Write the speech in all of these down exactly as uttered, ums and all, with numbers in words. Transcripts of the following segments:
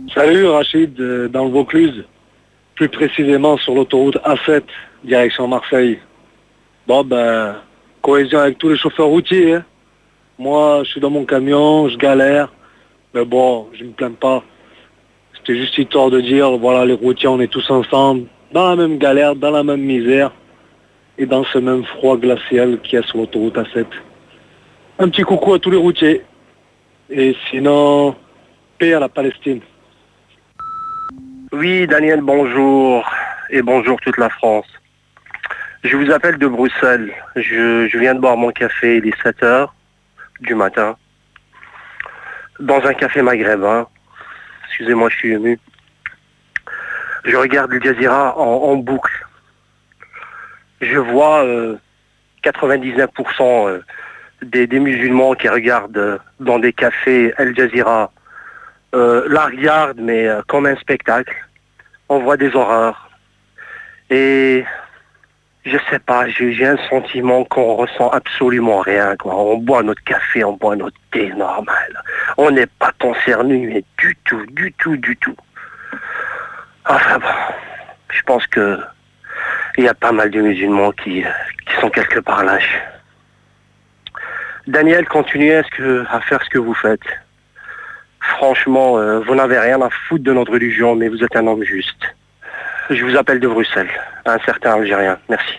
Salut Rachid, euh, dans le Vaucluse, plus précisément sur l'autoroute A sept, direction Marseille. Bon ben, cohésion avec tous les chauffeurs routiers. Hein. Moi, je suis dans mon camion, je galère, mais bon, je me plains pas. C'était juste histoire de dire, voilà, les routiers, on est tous ensemble, dans la même galère, dans la même misère, et dans ce même froid glacial qu'il y a sur l'autoroute A sept. Un petit coucou à tous les routiers. Et sinon, paix à la Palestine. Oui, Daniel, bonjour. Et bonjour toute la France. Je vous appelle de Bruxelles. Je, je viens de boire mon café, il est sept heures du matin. Dans un café maghrébin. Excusez-moi, je suis ému. Je regarde le Jazeera en, en boucle. Je vois euh, quatre-vingt-dix-neuf pour cent euh, des, des musulmans qui regardent euh, dans des cafés Al Jazeera euh, la regardent, mais euh, comme un spectacle. On voit des horreurs. Et je sais pas, j'ai, j'ai un sentiment qu'on ressent absolument rien, quoi. On boit notre café, on boit notre thé normal. On n'est pas concerné, mais du tout, du tout, du tout. Enfin bon, je pense que il y a pas mal de musulmans qui, qui sont quelque part lâches. Daniel, continuez à, ce que, à faire ce que vous faites. Franchement, euh, vous n'avez rien à foutre de notre religion, mais vous êtes un homme juste. Je vous appelle de Bruxelles, un certain Algérien. Merci.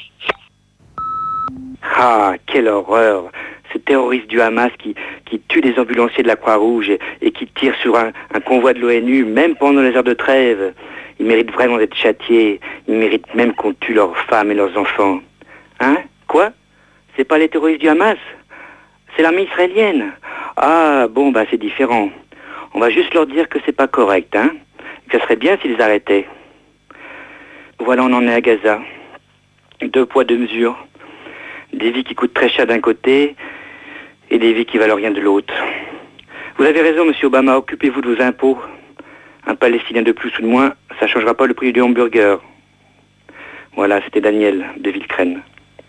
Ah, quelle horreur! Ce terroriste du Hamas qui, qui tue des ambulanciers de la Croix-Rouge et, et qui tire sur un, un convoi de l'ONU, même pendant les heures de trêve. Ils méritent vraiment d'être châtiés. Ils méritent même qu'on tue leurs femmes et leurs enfants. Hein? Quoi? C'est pas les terroristes du Hamas? C'est l'armée israélienne. Ah, bon, bah c'est différent. On va juste leur dire que c'est pas correct, hein? Que ça serait bien s'ils arrêtaient. Voilà, on en est à Gaza. Deux poids, deux mesures. Des vies qui coûtent très cher d'un côté et des vies qui valent rien de l'autre. Vous avez raison, monsieur Obama, occupez-vous de vos impôts. Un Palestinien de plus ou de moins, ça ne changera pas le prix du hamburger. Voilà, c'était Daniel de Villecrène.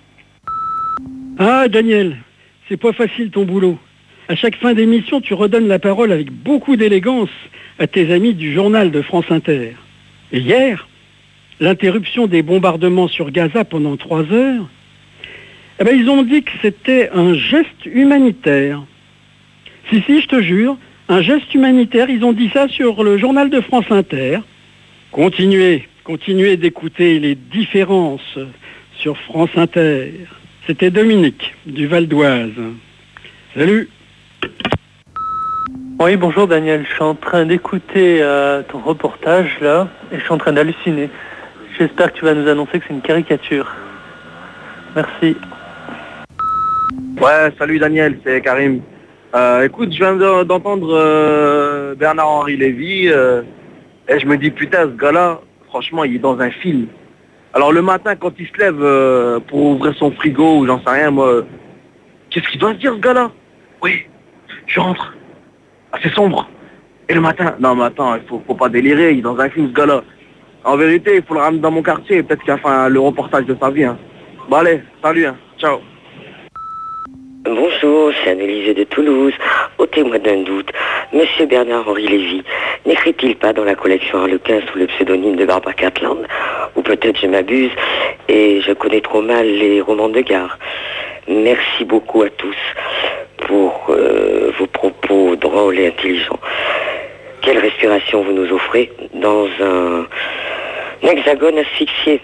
Ah, Daniel, c'est pas facile ton boulot. À chaque fin d'émission, tu redonnes la parole avec beaucoup d'élégance à tes amis du journal de France Inter. Et hier, l'interruption des bombardements sur Gaza pendant trois heures, eh ben, ils ont dit que c'était un geste humanitaire. Si, si, je te jure, un geste humanitaire, ils ont dit ça sur le journal de France Inter. Continuez, continuez d'écouter les différences sur France Inter. C'était Dominique, du Val d'Oise. Salut. Oui, bonjour Daniel, je suis en train d'écouter euh, ton reportage là, et je suis en train d'halluciner. J'espère que tu vas nous annoncer que c'est une caricature. Merci. Ouais, salut Daniel, c'est Karim. Euh, écoute, je viens de, d'entendre euh, Bernard-Henri Lévy, euh, et je me dis, putain, ce gars-là, franchement, il est dans un film. Alors le matin, quand il se lève euh, pour ouvrir son frigo, ou j'en sais rien, moi, qu'est-ce qu'il doit se dire, ce gars-là? Oui, je rentre. Ah, c'est sombre. Et le matin, non mais attends, il faut, faut pas délirer, il est dans un film, ce gars-là. En vérité, il faut le ramener dans mon quartier, peut-être qu'il a fait un, le reportage de sa vie. Hein. Bon allez, salut, hein. Ciao. Bonjour, c'est Anne-Élisée de Toulouse. Ôtez-moi d'un doute, Monsieur Bernard-Henri Lévy n'écrit-il pas dans la collection Harlequin sous le pseudonyme de Barbara Cartland? Ou peut-être je m'abuse et je connais trop mal les romans de gare. Merci beaucoup à tous pour euh, vos propos drôles et intelligents. Quelle respiration vous nous offrez dans un, un hexagone asphyxié.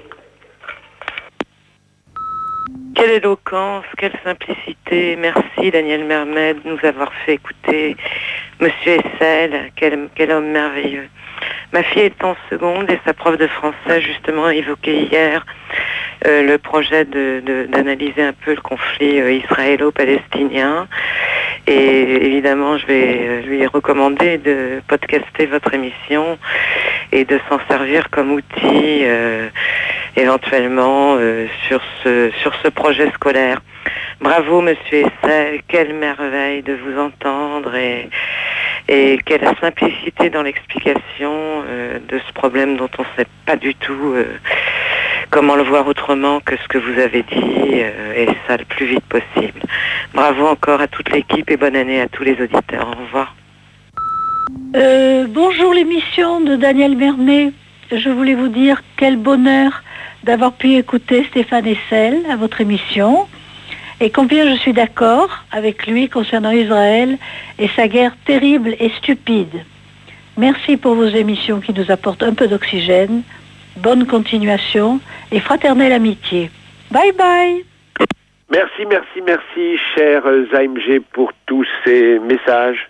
Quelle éloquence, quelle simplicité. Merci Daniel Mermet de nous avoir fait écouter Monsieur Essel, quel, quel homme merveilleux. Ma fille est en seconde et sa prof de français justement évoquait hier euh, le projet de, de, d'analyser un peu le conflit euh, israélo-palestinien. Et évidemment, je vais lui recommander de podcaster votre émission et de s'en servir comme outil euh, éventuellement euh, sur ce sur ce projet scolaire. Bravo Monsieur Essel, quelle merveille de vous entendre et et quelle simplicité dans l'explication euh, de ce problème dont on ne sait pas du tout euh, comment le voir autrement que ce que vous avez dit euh, et ça le plus vite possible. Bravo encore à toute l'équipe et bonne année à tous les auditeurs. Au revoir. Euh, bonjour l'émission de Daniel Mermet. Je voulais vous dire quel bonheur d'avoir pu écouter Stéphane Hessel à votre émission et combien je suis d'accord avec lui concernant Israël et sa guerre terrible et stupide. Merci pour vos émissions qui nous apportent un peu d'oxygène. Bonne continuation et fraternelle amitié. Bye bye. Merci, merci, merci, cher Zaim G, pour tous ces messages.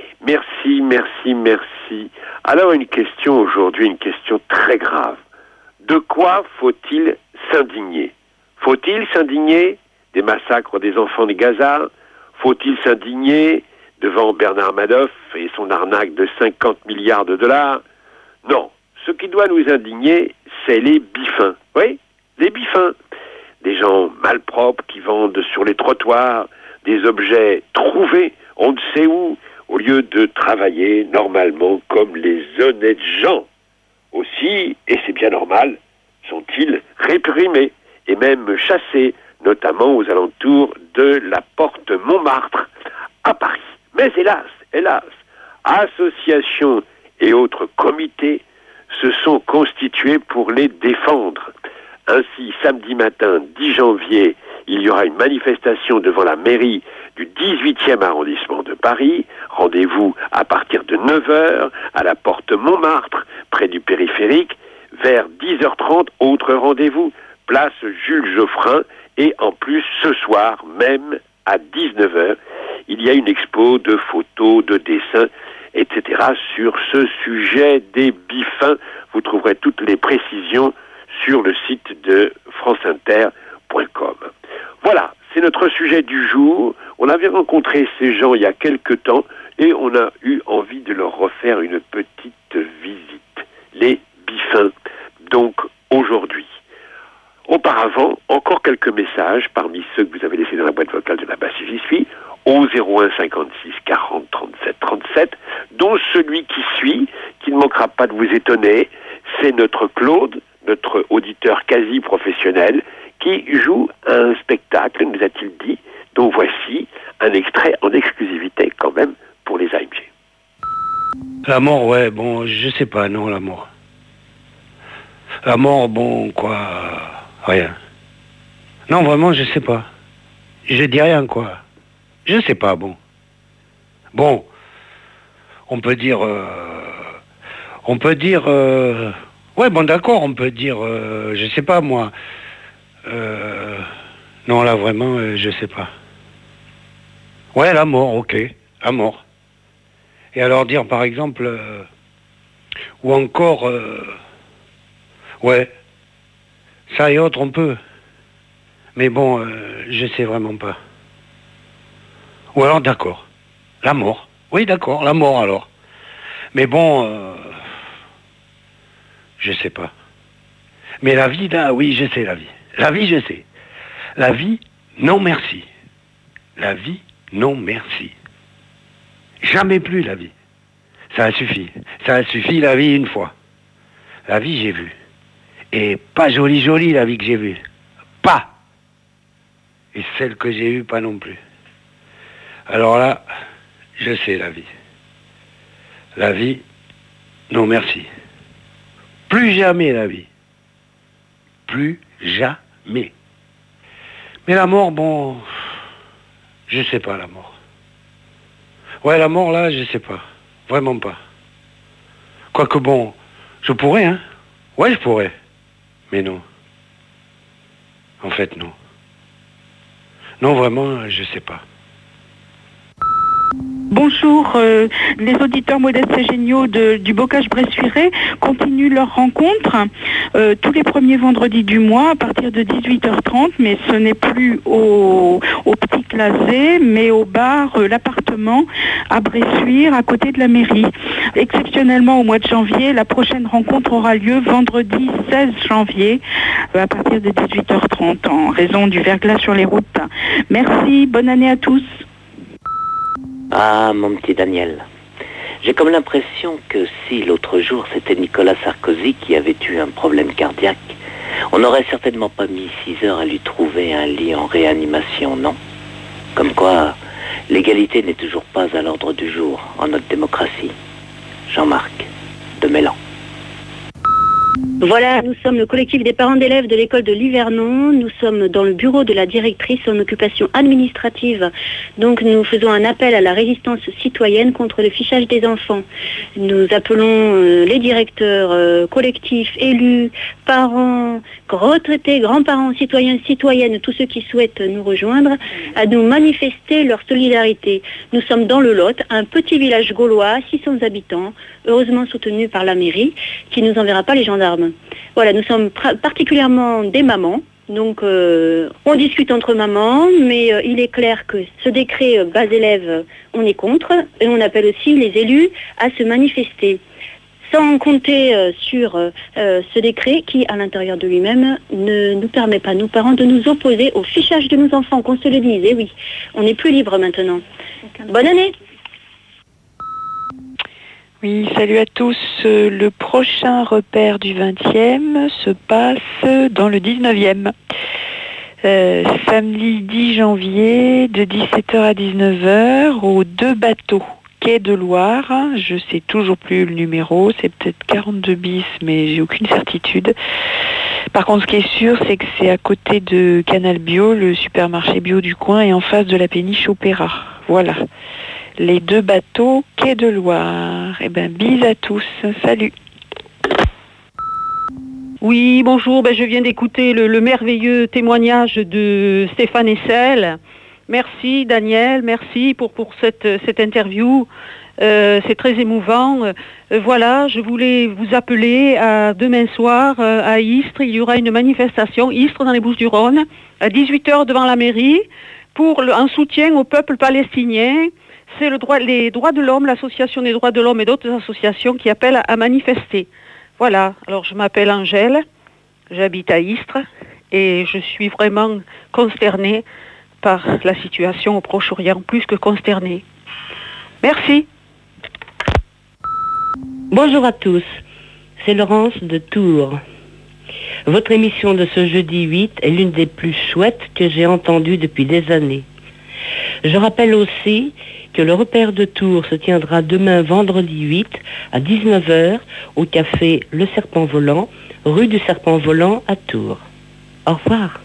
Merci, merci, merci. Alors, une question aujourd'hui, une question très grave. De quoi faut-il s'indigner? Faut-il s'indigner des massacres des enfants de Gaza? Faut-il s'indigner devant Bernard Madoff et son arnaque de cinquante milliards de dollars? Non. Ce qui doit nous indigner, c'est les bifins. Oui, les bifins. Des gens malpropres qui vendent sur les trottoirs des objets trouvés, on ne sait où, au lieu de travailler normalement comme les honnêtes gens. Aussi, et c'est bien normal, sont-ils réprimés et même chassés, notamment aux alentours de la porte Montmartre à Paris. Mais hélas, hélas, associations et autres comités se sont constitués pour les défendre. Ainsi, samedi matin, dix janvier, il y aura une manifestation devant la mairie du dix-huitième arrondissement de Paris. Rendez-vous à partir de neuf heures à la porte Montmartre, près du périphérique. Vers dix heures trente, autre rendez-vous, place Jules Geoffrin. Et en plus, ce soir, même à dix-neuf heures, il y a une expo de photos, de dessins, et cetera sur ce sujet des bifins. Vous trouverez toutes les précisions sur le site de france inter point com. Voilà, c'est notre sujet du jour. On avait rencontré ces gens il y a quelque temps et on a eu envie de leur refaire une petite visite. Les bifins, donc aujourd'hui. Auparavant, encore quelques messages parmi ceux que vous avez laissés dans la boîte vocale de la basse J'y suis, au zéro un cinquante-six quarante trente-sept trente-sept, dont celui qui suit, qui ne manquera pas de vous étonner, c'est notre Claude, notre auditeur quasi professionnel, qui joue un spectacle, nous a-t-il dit, dont voici un extrait en exclusivité quand même pour les A M G. La mort, ouais, bon, je sais pas, non, la mort. La mort, bon, quoi, rien. Non, vraiment, je sais pas. Je dis rien, quoi. Je sais pas, bon. Bon, on peut dire... Euh, on peut dire... Euh, ouais, bon, d'accord, on peut dire... Euh, je sais pas, moi... Euh, non, là, vraiment, euh, je sais pas. Ouais, la mort, ok. La mort. Et alors dire, par exemple... Euh, ou encore... Euh, ouais. Ça et autres, on peut. Mais bon, euh, je sais vraiment pas. Ou alors, d'accord. La mort. Oui, d'accord, la mort, alors. Mais bon... Euh, je sais pas. Mais la vie, là, oui, je sais la vie. La vie, je sais. La vie, non merci. La vie, non merci. Jamais plus la vie. Ça a suffi. Ça a suffi la vie une fois. La vie, j'ai vu. Et pas jolie, jolie la vie que j'ai vue. Pas. Et celle que j'ai eue, pas non plus. Alors là, je sais la vie. La vie, non merci. Plus jamais la vie. Plus jamais. Mais la mort, bon... Je sais pas, la mort. Ouais, la mort, là, je sais pas. Vraiment pas. Quoique bon, je pourrais, hein. Ouais, je pourrais. Mais non. En fait, non. Non, vraiment, je sais pas. Bonjour, euh, les auditeurs modestes et géniaux de, du Bocage-Bressuiret continuent leur rencontre euh, tous les premiers vendredis du mois à partir de dix-huit heures trente, mais ce n'est plus au, au Petit Clasé, mais au bar euh, L'Appartement à Bressuire, à côté de la mairie. Exceptionnellement, au mois de janvier, la prochaine rencontre aura lieu vendredi seize janvier euh, à partir de dix-huit heures trente en raison du verglas sur les routes. Merci, bonne année à tous. Ah, mon petit Daniel, j'ai comme l'impression que si l'autre jour c'était Nicolas Sarkozy qui avait eu un problème cardiaque, on n'aurait certainement pas mis six heures à lui trouver un lit en réanimation, non? Comme quoi, l'égalité n'est toujours pas à l'ordre du jour en notre démocratie. Jean-Marc de Mélan. Voilà, nous sommes le collectif des parents d'élèves de l'école de Livernon. Nous sommes dans le bureau de la directrice en occupation administrative. Donc nous faisons un appel à la résistance citoyenne contre le fichage des enfants. Nous appelons euh, les directeurs, euh, collectifs, élus, parents, retraités, grands-parents, citoyens, citoyennes, tous ceux qui souhaitent nous rejoindre, à nous manifester leur solidarité. Nous sommes dans le Lot, un petit village gaulois, six cents habitants, heureusement soutenu par la mairie, qui ne nous enverra pas les gendarmes. Voilà, nous sommes pr- particulièrement des mamans, donc euh, on discute entre mamans, mais euh, il est clair que ce décret euh, bas élèves, on est contre, et on appelle aussi les élus à se manifester. Sans compter euh, sur euh, ce décret qui, à l'intérieur de lui-même, ne nous permet pas, nous parents, de nous opposer au fichage de nos enfants, qu'on se le dise. Et oui, on n'est plus libre maintenant. Bonne année! Oui, salut à tous. Le prochain repère du vingtième se passe dans le dix-neuvième. Euh, samedi dix janvier, de dix-sept heures à dix-neuf heures, aux deux bateaux, quai de Loire. Je sais toujours plus le numéro, c'est peut-être quarante-deux bis, mais j'ai aucune certitude. Par contre, ce qui est sûr, c'est que c'est à côté de Canal Bio, le supermarché bio du coin, et en face de la péniche Opéra. Voilà. Les deux bateaux, quai de Loire. Eh ben, bis à tous. Salut. Oui, bonjour. Ben, je viens d'écouter le, le merveilleux témoignage de Stéphane Hessel. Merci, Daniel. Merci pour, pour cette, cette interview. Euh, c'est très émouvant. Euh, voilà, je voulais vous appeler à demain soir euh, à Istres. Il y aura une manifestation, Istres dans les Bouches-du-Rhône, à dix-huit heures devant la mairie, pour le, en soutien au peuple palestinien. C'est le droit, les droits de l'homme, l'association des droits de l'homme et d'autres associations qui appellent à, à manifester. Voilà, alors je m'appelle Angèle, j'habite à Istres et je suis vraiment consternée par la situation au Proche-Orient, plus que consternée. Merci. Bonjour à tous, c'est Laurence de Tours. Votre émission de ce jeudi huit est l'une des plus chouettes que j'ai entendues depuis des années. Je rappelle aussi que le repère de Tours se tiendra demain vendredi huit à dix-neuf heures au café Le Serpent Volant, rue du Serpent Volant à Tours. Au revoir.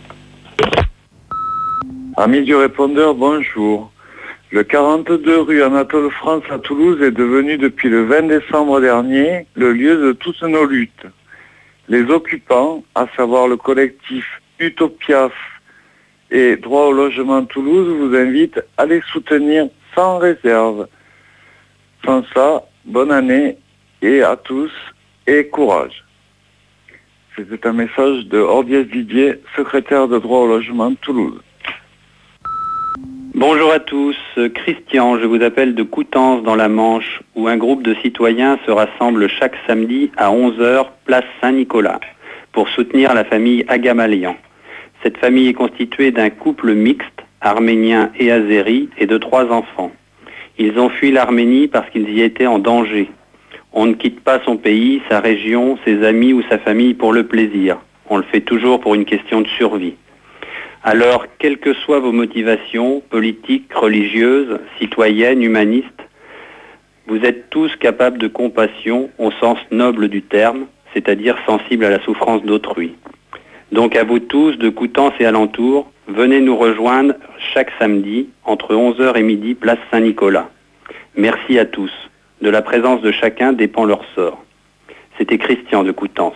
Amis du répondeur, bonjour. Le quarante-deux rue Anatole France à Toulouse est devenu depuis le vingt décembre dernier le lieu de toutes nos luttes. Les occupants, à savoir le collectif Utopias et Droit au logement Toulouse, vous invitent à les soutenir sans réserve. Sans ça, bonne année et à tous et courage. C'était un message de Ordiès Didier, secrétaire de Droit au logement Toulouse. Bonjour à tous, Christian, je vous appelle de Coutances dans la Manche, où un groupe de citoyens se rassemble chaque samedi à onze heures, place Saint-Nicolas, pour soutenir la famille Agamalian. Cette famille est constituée d'un couple mixte, arménien et azéri, et de trois enfants. Ils ont fui l'Arménie parce qu'ils y étaient en danger. On ne quitte pas son pays, sa région, ses amis ou sa famille pour le plaisir. On le fait toujours pour une question de survie. Alors, quelles que soient vos motivations, politiques, religieuses, citoyennes, humanistes, vous êtes tous capables de compassion au sens noble du terme, c'est-à-dire sensibles à la souffrance d'autrui. Donc à vous tous de Coutances et alentours, venez nous rejoindre chaque samedi entre onze heures et midi, place Saint-Nicolas. Merci à tous. De la présence de chacun dépend leur sort. C'était Christian de Coutances.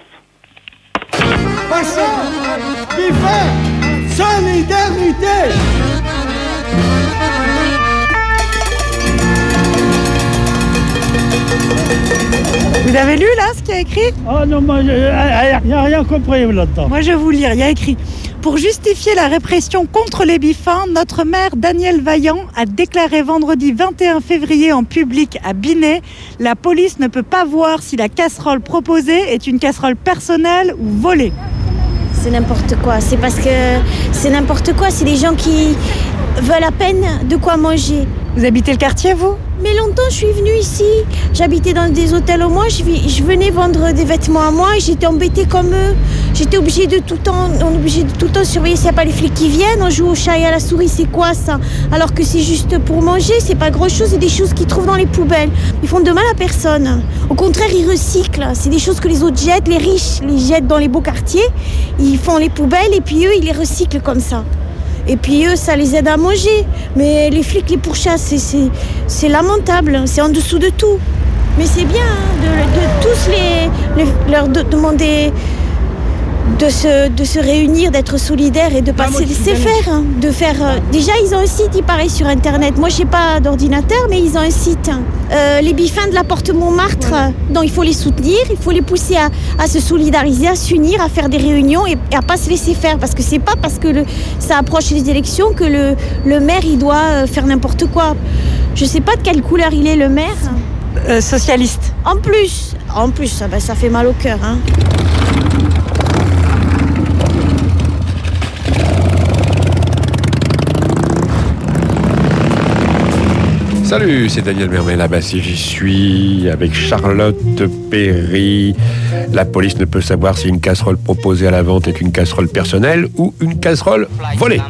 Solidarité. Vous avez lu là ce qu'il y a écrit? Oh non, moi, il n'y a rien compris là-dedans. Moi je vais vous lire, il y a écrit: pour justifier la répression contre les bifins, notre maire Daniel Vaillant a déclaré vendredi vingt et un février en public à Binet: la police ne peut pas voir si la casserole proposée est une casserole personnelle ou volée. C'est n'importe quoi, c'est parce que c'est n'importe quoi, c'est des gens qui veulent à peine de quoi manger. Vous habitez le quartier, vous ? Mais longtemps, je suis venue ici. J'habitais dans des hôtels au mois. Je, je venais vendre des vêtements à moi et j'étais embêtée comme eux. J'étais obligée de tout le temps, on est obligé de tout le temps surveiller s'il n'y a pas les flics qui viennent. On joue au chat et à la souris, c'est quoi ça? Alors que c'est juste pour manger, c'est pas grand chose, c'est des choses qu'ils trouvent dans les poubelles. Ils font de mal à personne. Au contraire, ils recyclent. C'est des choses que les autres jettent, les riches les jettent dans les beaux quartiers. Ils font les poubelles et puis eux, ils les recyclent comme ça. Et puis eux, ça les aide à manger. Mais les flics les pourchassent, c'est, c'est, c'est lamentable, c'est en dessous de tout. Mais c'est bien hein, de, de tous les, les, leur de, demander de se, de se réunir, d'être solidaires et de pas se laisser faire. Hein, de faire euh, déjà, ils ont un site, il paraît, sur Internet. Moi, je n'ai pas d'ordinateur, mais ils ont un site. Hein. Euh, les Bifins de la Porte Montmartre, ouais. Donc il faut les soutenir, il faut les pousser à, à se solidariser, à s'unir, à faire des réunions et, et à pas se laisser faire. Parce que c'est pas parce que le, ça approche les élections que le, le maire, il doit faire n'importe quoi. Je sais pas de quelle couleur il est, le maire. Euh, socialiste. En plus, en plus, ça, ben, ça fait mal au cœur. Hein. Salut, c'est Daniel Mermet, là-bas si j'y suis, avec Charlotte Perry. La police ne peut savoir si une casserole proposée à la vente est une casserole personnelle ou une casserole volée.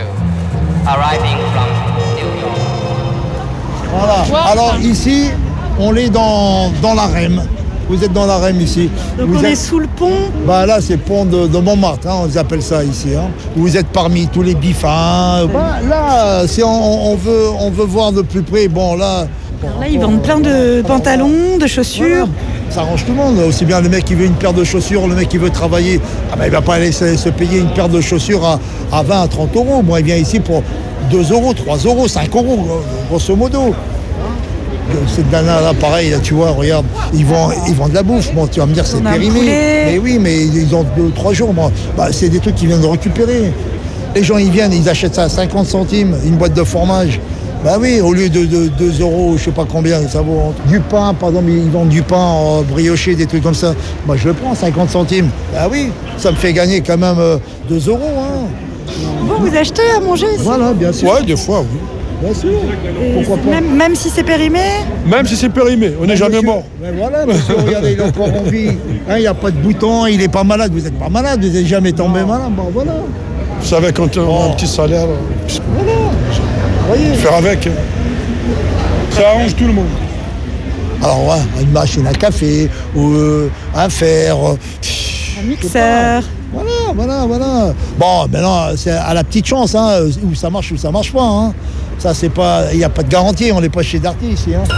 Voilà, alors ici, on est dans, dans la R E M. Vous êtes dans la R E M ici. Donc vous on êtes... est sous le pont. Bah là, c'est le pont de, de Montmartre, hein, on appelle ça ici. Hein. Vous êtes parmi tous les bifins. Bah, là, si on, on, veut, on veut voir de plus près, bon là... Bon, là, ils vendent plein de pantalons, de chaussures. Voilà. Ça arrange tout le monde. Aussi bien le mec qui veut une paire de chaussures, le mec qui veut travailler, ah bah, il ne va pas aller se, se payer une paire de chaussures à, à vingt, à trente euros. Moi, il vient ici pour deux euros, trois euros, cinq euros, grosso modo. Cette nana-là, pareil, là, tu vois, regarde, ils vendent, ils vendent de la bouffe. Bon, tu vas me dire, c'est périmé. Mais oui, mais ils ont deux, trois jours. Moi. Bah, c'est des trucs qu'ils viennent de récupérer. Les gens, ils viennent, ils achètent ça à cinquante centimes, une boîte de fromage. Bah oui, au lieu de, de deux euros, je sais pas combien, ça vaut. Du pain, par exemple, ils vendent du pain euh, brioché, des trucs comme ça. Moi, je le prends, cinquante centimes. Bah oui, ça me fait gagner quand même euh, deux euros. Hein. Bon, vous achetez à manger ici? Voilà, bien sûr. Ouais, des fois, oui. Bien sûr. Pourquoi pas? Même, même si c'est périmé? Même si c'est périmé, on n'est jamais mort. Mais voilà, monsieur, regardez, il est encore en vie. Il n'y a pas de bouton, il n'est pas malade. Vous n'êtes pas malade, vous n'êtes jamais tombé malade. Bon, voilà. Vous savez, quand on a un petit salaire, voilà. Voyez. Faire avec, ça arrange tout le monde. Alors, ouais, une machine à café, ou euh, un fer. Euh, un mixeur. Voilà, voilà, voilà. Bon, maintenant, c'est à la petite chance, hein, où ça marche ou ça marche pas. Hein. Ça, c'est pas. Il n'y a pas de garantie, on n'est pas chez Darty ici. Hein.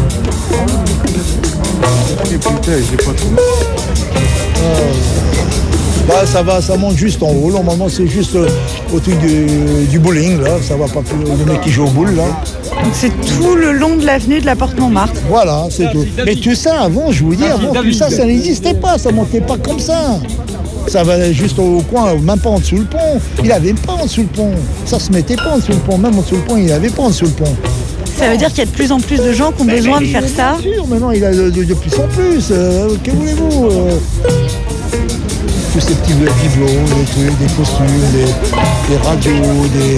Et putain, j'ai pas tout. Euh, bah, ça va, ça monte juste en haut. Normalement, c'est juste euh, au truc du, du bowling, là. Ça va pas plus. Le mec qui joue au boule, là. Donc, c'est tout le long de l'avenue de la Porte Montmartre. Voilà, c'est tout. Mais tout ça, avant, je vous dis, avant, tout ça, ça n'existait pas. Ça montait pas comme ça. Ça va juste au coin, même pas en dessous le pont. Il n'avait pas en dessous le pont. Ça se mettait pas en dessous le pont. Même en dessous le pont, il n'avait pas en dessous le pont. Ça veut dire qu'il y a de plus en plus de gens qui ont mais besoin mais, de faire bien ça. Bien sûr, maintenant il a de, de, de plus en plus. Euh, que voulez-vous euh, tous ces petits bibelots, des trucs, des costumes, des, des radios, des...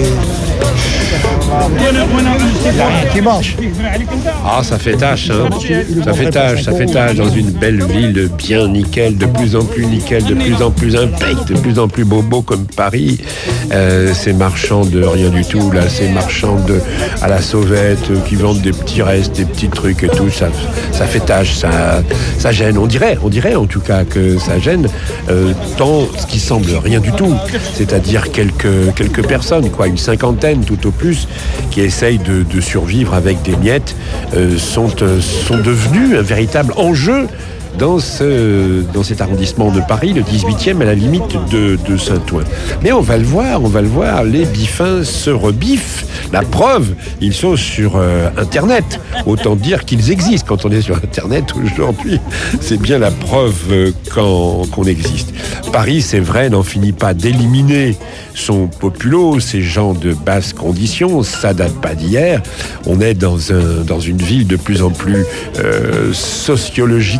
Il n'y a rien qui marche. Ah, ça fait tâche, hein. Ça fait tâche, ça fait tâche dans une belle ville bien nickel, de plus en plus nickel, de plus en plus impec, de plus en plus bobo comme Paris. Euh, ces marchands de rien du tout, là, ces marchands de, à la sauvette euh, qui vendent des petits restes, des petits trucs et tout, ça, ça fait tâche, ça, ça gêne. On dirait, on dirait en tout cas que ça gêne, euh, tant ce qui semble rien du tout, c'est-à-dire quelques, quelques personnes, quoi, une cinquantaine tout au plus, qui essayent de, de survivre avec des miettes, euh, sont, euh, sont devenus un véritable enjeu dans, ce, dans cet arrondissement de Paris, le dix-huitième, à la limite de, de Saint-Ouen. Mais on va le voir, on va le voir, les bifins se rebiffent. La preuve, ils sont sur euh, Internet. Autant dire qu'ils existent. Quand on est sur Internet aujourd'hui, c'est bien la preuve euh, quand, qu'on existe. Paris, c'est vrai, n'en finit pas d'éliminer son populo, ces gens de basse condition. Ça date pas d'hier. On est dans, un, dans une ville de plus en plus euh, sociologiquement pure.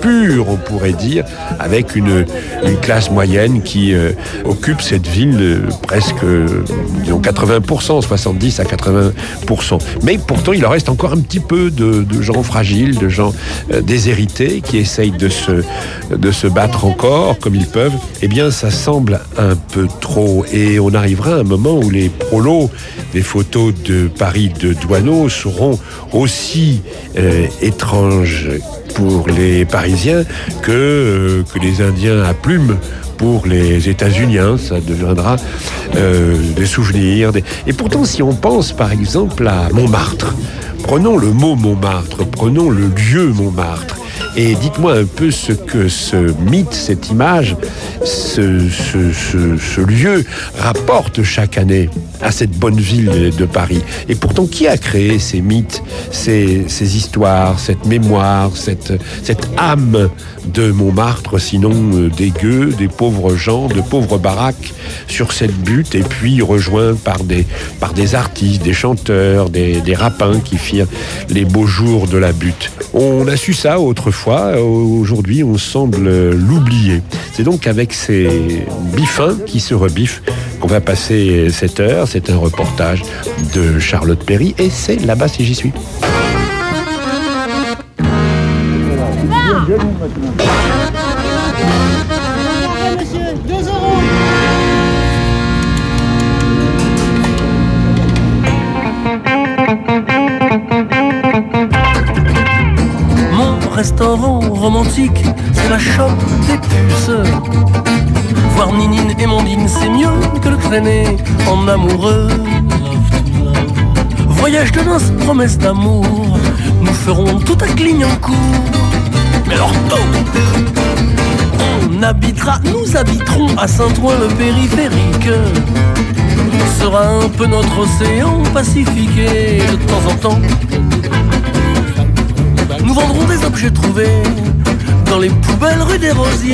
pur, on pourrait dire, avec une, une classe moyenne qui euh, occupe cette ville euh, presque, euh, disons, quatre-vingts pour cent, soixante-dix à quatre-vingts pour cent. Mais pourtant, il en reste encore un petit peu de, de gens fragiles, de gens euh, déshérités, qui essayent de se, de se battre encore comme ils peuvent. Eh bien, ça semble un peu trop. Et on arrivera à un moment où les prolos des photos de Paris de Doisneau seront aussi euh, étranges pour les Parisiens que, euh, que les Indiens à plumes pour les États-Uniens. Ça deviendra euh, des souvenirs. Des... Et pourtant, si on pense par exemple à Montmartre, prenons le mot Montmartre, prenons le lieu Montmartre, et dites-moi un peu ce que ce mythe, cette image, ce, ce, ce, ce lieu rapporte chaque année à cette bonne ville de Paris. Et pourtant, qui a créé ces mythes, ces, ces histoires, cette mémoire, cette, cette âme de Montmartre, sinon euh, des gueux, des pauvres gens, de pauvres baraques sur cette butte, et puis rejoints par des, par des artistes, des chanteurs, des, des rapins qui firent les beaux jours de la butte. On a su ça autrefois, aujourd'hui on semble l'oublier. C'est donc avec ces biffins qui se rebiffent qu'on va passer cette heure. C'est un reportage de Charlotte Perry et c'est là-bas si j'y suis. Restaurant romantique, c'est la chope des puces. Voir Ninine et Mondine, c'est mieux que le traîner en amoureux. Voyage de noces, promesse d'amour, nous ferons tout à Clignancourt. Mais alors tout, on habitera, nous habiterons à Saint-Ouen le périphérique. Sera un peu notre océan Pacifique et de temps en temps nous vendrons des objets trouvés dans les poubelles rue des Rosiers.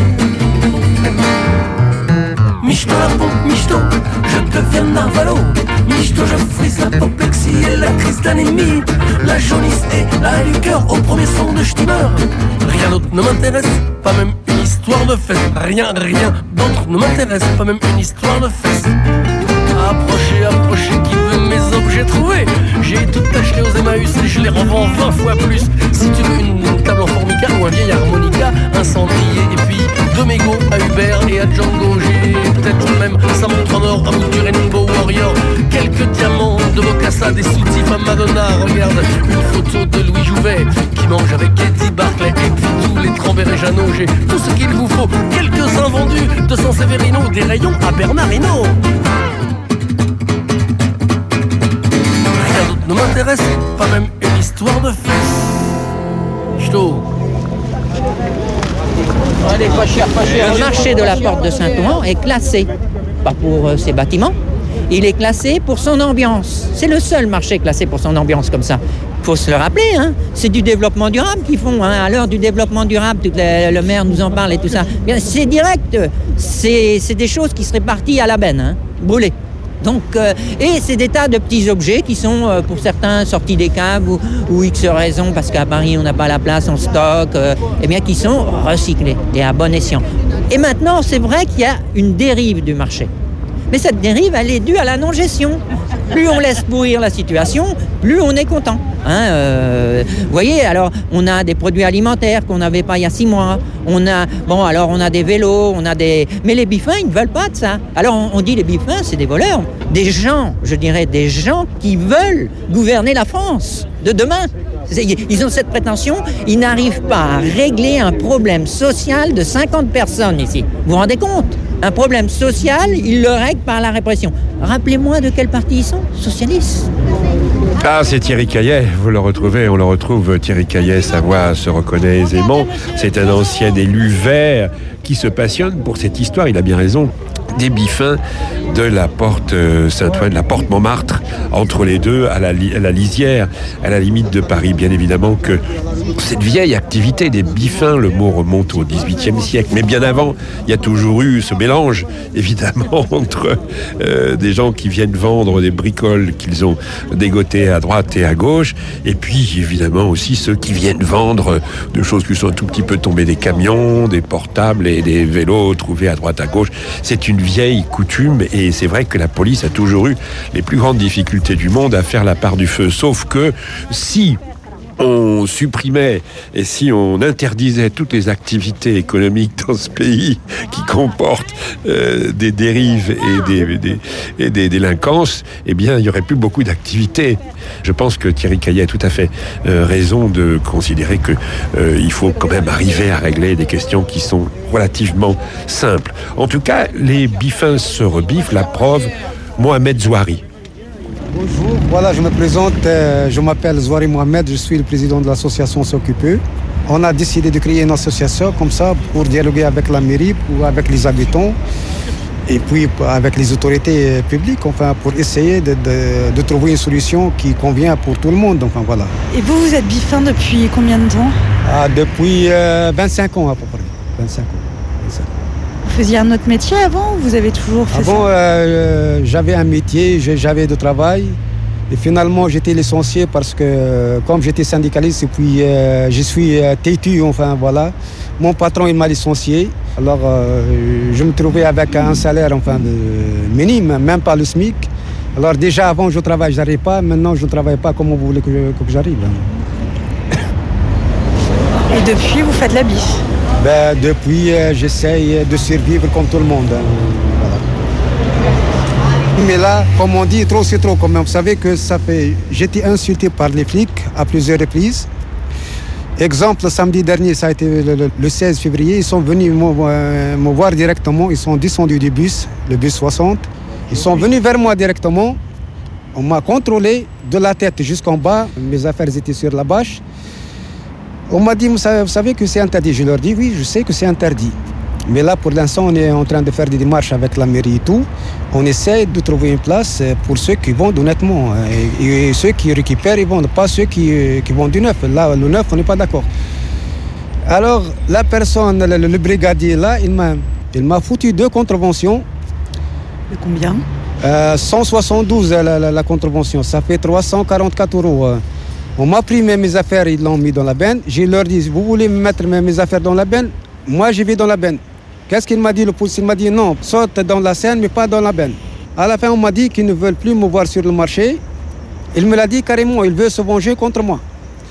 Michto la pompe, Michto, je deviens narvalo. Michto, je frise l'apoplexie et la crise d'anémie, la jaunisse et la liqueur au premier son de steamer. Rien d'autre ne m'intéresse, pas même une histoire de fesses. Rien, rien d'autre ne m'intéresse, pas même une histoire de fesses. Approchez, approchez, qui veut mes objets trouvés? J'ai tout acheté aux Emmaüs et je les revends vingt fois plus. Si tu veux une table en formica ou un vieil harmonica, un cendrier et puis deux mégots à Hubert et à Django. J'ai peut-être même sa montre en or à bout du Rainbow Warrior, quelques diamants de Bocassa, des soutifs à Madonna. Regarde une photo de Louis Jouvet qui mange avec Eddie Barclay et puis tous les Trambert et Jeannot. J'ai tout ce qu'il vous faut, quelques-uns vendus de San Severino, des rayons à Bernardino. Ne m'intéresse pas même une histoire de fesses. Ch'to. Allez, pas cher, pas cher. Le marché de la Porte de Saint-Ouen est classé, pas pour euh, ses bâtiments, il est classé pour son ambiance. C'est le seul marché classé pour son ambiance comme ça. Il faut se le rappeler, hein. C'est du développement durable qu'ils font. Hein. À l'heure du développement durable, tout le, le maire nous en parle et tout ça. Bien, c'est direct, c'est, c'est des choses qui seraient parties à la benne, hein, brûlées. Donc, euh, et c'est des tas de petits objets qui sont, euh, pour certains, sortis des caves ou, ou X raisons, parce qu'à Paris, on n'a pas la place en stock, euh, eh bien, qui sont recyclés et à bon escient. Et maintenant, c'est vrai qu'il y a une dérive du marché. Mais cette dérive, elle est due à la non-gestion. Plus on laisse pourrir la situation, plus on est content. Hein, euh, vous voyez, alors, on a des produits alimentaires qu'on n'avait pas il y a six mois. On a, bon, alors, on a des vélos, on a des... Mais les biffins, ils ne veulent pas de ça. Alors, on, on dit les biffins, c'est des voleurs. Des gens, je dirais, des gens qui veulent gouverner la France de demain. Ils ont cette prétention, ils n'arrivent pas à régler un problème social de cinquante personnes ici. Vous vous rendez compte? Un problème social, ils le règlent par la répression. Rappelez-moi de quel parti ils sont? Socialistes. Ah, c'est Thierry Caillet, vous le retrouvez, on le retrouve, Thierry Caillet, sa voix se reconnaît aisément. C'est un ancien élu vert qui se passionne pour cette histoire, il a bien raison, des biffins de la porte Saint-Ouen, de la porte Montmartre, entre les deux, à la, à la lisière, à la limite de Paris. Bien évidemment que cette vieille activité des biffins, le mot remonte au dix-huitième siècle, mais bien avant, il y a toujours eu ce mélange, évidemment, entre euh, des gens qui viennent vendre des bricoles qu'ils ont dégotées à droite et à gauche, et puis évidemment aussi ceux qui viennent vendre de choses qui sont un tout petit peu tombées des camions, des portables et des vélos trouvés à droite à gauche. C'est une vieille coutume, et c'est vrai que la police a toujours eu les plus grandes difficultés du monde à faire la part du feu, sauf que si on supprimait et si on interdisait toutes les activités économiques dans ce pays qui comportent euh, des dérives et des, des, et des délinquances, eh bien, il n'y aurait plus beaucoup d'activités. Je pense que Thierry Caillet a tout à fait euh, raison de considérer qu'il euh, faut quand même arriver à régler des questions qui sont relativement simples. En tout cas, les bifins se rebiffent, la preuve, Mohamed Zouari. Bonjour, voilà, je me présente, euh, je m'appelle Zouari Mohamed, je suis le président de l'association S'occuper. On a décidé de créer une association comme ça pour dialoguer avec la mairie, ou avec les habitants et puis avec les autorités publiques, enfin pour essayer de, de, de trouver une solution qui convient pour tout le monde. Enfin, voilà. Et vous, vous êtes bifin depuis combien de temps? ah, Depuis euh, vingt-cinq ans à peu près. vingt-cinq ans. Vous faisiez un autre métier avant ou vous avez toujours fait avant, ça euh, j'avais un métier, j'avais de travail. Et finalement, j'étais licencié parce que, comme j'étais syndicaliste et puis euh, je suis euh, têtu, enfin voilà, mon patron il m'a licencié. Alors, euh, je me trouvais avec un salaire enfin de, minime, même pas le SMIC. Alors déjà avant, je travaille, j'arrive pas. Maintenant, je ne travaille pas. Comment vous voulez que, je, que j'arrive? Et depuis, vous faites la bif? Ben, depuis, euh, j'essaye de survivre comme tout le monde. Hein, voilà. Mais là, comme on dit, trop c'est trop quand même. Vous savez que ça fait... J'étais insulté par les flics à plusieurs reprises. Exemple, samedi dernier, ça a été le, le, le seize février. Ils sont venus me, euh, me voir directement. Ils sont descendus du bus, le bus soixante. Ils sont venus vers moi directement. On m'a contrôlé de la tête jusqu'en bas. Mes affaires étaient sur la bâche. On m'a dit, vous savez que c'est interdit. Je leur dis, oui, je sais que c'est interdit. Mais là, pour l'instant, on est en train de faire des démarches avec la mairie et tout. On essaie de trouver une place pour ceux qui vendent honnêtement. Et, et ceux qui récupèrent, ils vendent, pas ceux qui, qui vendent du neuf. Là, le neuf, on n'est pas d'accord. Alors, la personne, le, le brigadier, là, il m'a, il m'a foutu deux contraventions. De combien euh, cent soixante-douze, la, la, la contravention. Ça fait trois cent quarante-quatre euros. On m'a pris mes affaires, ils l'ont mis dans la benne. Je leur dis, vous voulez me mettre mes affaires dans la benne? Moi, je vais dans la benne. Qu'est-ce qu'il m'a dit, le policier? Il m'a dit, non, saute dans la Seine, mais pas dans la benne. À la fin, on m'a dit qu'ils ne veulent plus me voir sur le marché. Il me l'a dit carrément, il veut se venger contre moi.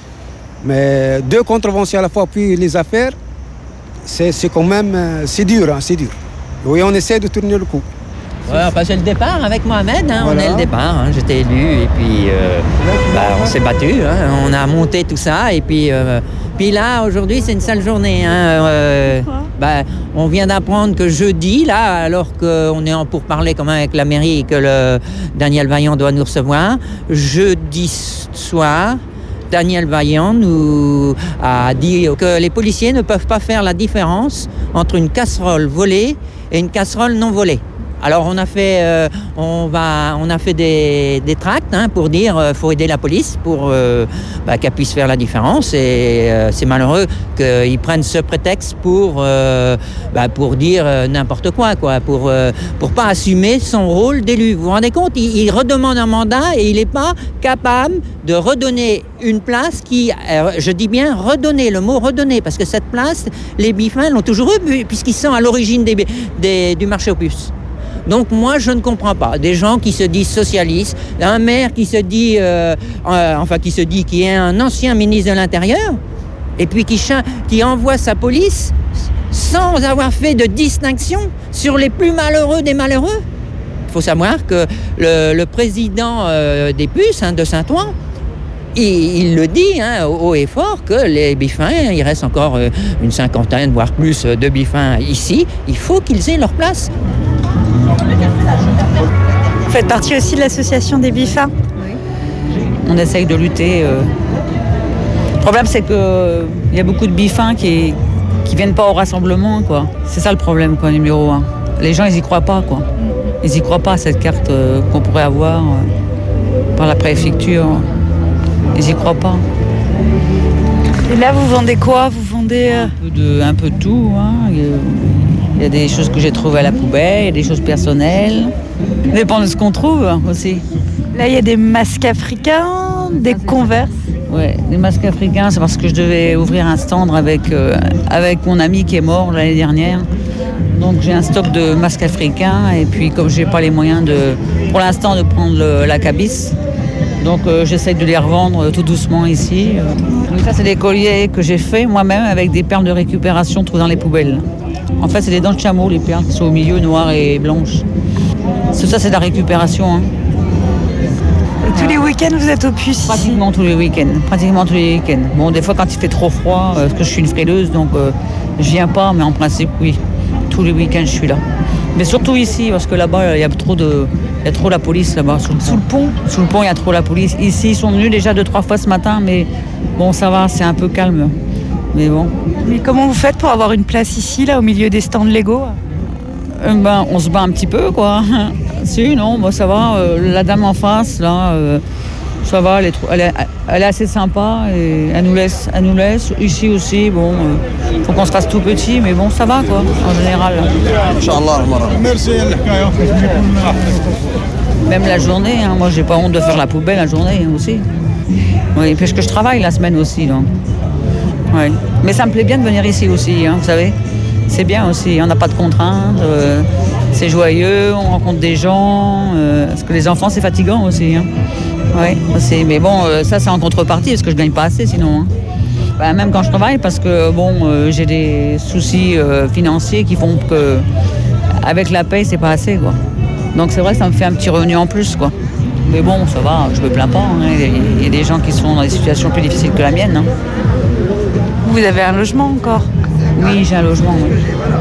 Mais deux contraventions à la fois, puis les affaires, c'est, c'est quand même, c'est dur, hein, c'est dur. Oui, on essaie de tourner le coup. Ouais, enfin, c'est le départ avec Mohamed, hein, voilà. On est le départ, hein, j'étais élu et puis euh, bah, on s'est battu, hein, on a monté tout ça et puis, euh, puis là aujourd'hui c'est une sale journée. Hein, euh, bah, on vient d'apprendre que jeudi, là, alors qu'on est en pourparlers quand même avec la mairie et que le Daniel Vaillant doit nous recevoir, jeudi soir, Daniel Vaillant nous a dit que les policiers ne peuvent pas faire la différence entre une casserole volée et une casserole non volée. Alors on a fait, euh, on va, on a fait des, des tracts hein, pour dire qu'il euh, faut aider la police pour euh, bah, qu'elle puisse faire la différence. Et euh, c'est malheureux qu'ils prennent ce prétexte pour, euh, bah, pour dire euh, n'importe quoi, quoi, pour euh, pour pas assumer son rôle d'élu. Vous vous rendez compte, il, il redemande un mandat et il n'est pas capable de redonner une place qui, euh, je dis bien redonner, le mot redonner, parce que cette place, les bifins l'ont toujours eu puisqu'ils sont à l'origine des, des, du marché aux puces. Donc moi je ne comprends pas des gens qui se disent socialistes, un maire qui se dit, euh, euh, enfin qui se dit qui est un ancien ministre de l'Intérieur, et puis qui, qui envoie sa police sans avoir fait de distinction sur les plus malheureux des malheureux. Il faut savoir que le, le président euh, des puces hein, de Saint-Ouen, il, il le dit hein, haut et fort que les bifins, il reste encore euh, une cinquantaine voire plus de bifins ici, il faut qu'ils aient leur place. Vous faites partie aussi de l'association des bifins? Oui. On essaye de lutter. Euh... Le problème, c'est qu'il euh, y a beaucoup de bifins qui qui viennent pas au rassemblement, quoi. C'est ça le problème, quoi, numéro un. Les gens, ils y croient pas, quoi. Ils y croient pas à cette carte euh, qu'on pourrait avoir euh, par la préfecture. Ils y croient pas. Et là, vous vendez quoi? Vous vendez euh... un, peu de, un peu de tout, hein. Il y a des choses que j'ai trouvées à la poubelle, il y a des choses personnelles. Ça dépend de ce qu'on trouve aussi. Là, il y a des masques africains, des Converse. Ouais, des masques africains, c'est parce que je devais ouvrir un stand avec, euh, avec mon ami qui est mort l'année dernière. Donc j'ai un stock de masques africains et puis comme j'ai pas les moyens de, pour l'instant de prendre le, la cabis, donc euh, j'essaie de les revendre tout doucement ici. Donc ça c'est des colliers que j'ai fait moi-même avec des perles de récupération trouvées dans les poubelles. En fait c'est des dents de chameau les perles qui sont au milieu noires et blanches. Tout ça c'est de la récupération. Hein. Et tous les week-ends, vous êtes au puce? Pratiquement tous les week-ends. Pratiquement tous les week-ends. Bon, des fois, quand il fait trop froid, euh, parce que je suis une frileuse, donc euh, je viens pas, mais en principe, oui. Tous les week-ends, je suis là. Mais surtout ici, parce que là-bas, il y a trop de, il y a trop la police là-bas. Sous, sous le pont, sous le pont, il y a trop la police. Ici, ils sont venus déjà deux, trois fois ce matin, mais bon, ça va, c'est un peu calme. Mais bon. Mais comment vous faites pour avoir une place ici, là, au milieu des stands Lego? euh, Ben, on se bat un petit peu, quoi. Si, non, bah, ça va. Euh, la dame en face, là, euh, ça va, elle est, trop, elle, est, elle est assez sympa et elle nous laisse. Elle nous laisse. Ici aussi, bon, il euh, faut qu'on se fasse tout petit, mais bon, ça va, quoi, en général. Merci. Même la journée, hein, moi, j'ai pas honte de faire la poubelle la journée hein, aussi. Oui, parce que je travaille la semaine aussi, donc. Oui. Mais ça me plaît bien de venir ici aussi, hein, vous savez. C'est bien aussi, on n'a pas de contraintes. Euh, C'est joyeux, on rencontre des gens, euh, parce que les enfants c'est fatigant aussi. Hein. Ouais, c'est, mais bon, euh, ça c'est en contrepartie parce que je gagne pas assez sinon. Hein. Bah, même quand je travaille, parce que bon, euh, j'ai des soucis euh, financiers qui font que avec la paye c'est pas assez quoi. Donc c'est vrai que ça me fait un petit revenu en plus quoi. Mais bon, ça va, je me plains pas. Hein. Il y a des gens qui sont dans des situations plus difficiles que la mienne. Hein. Vous avez un logement encore? Oui, j'ai un logement. Oui.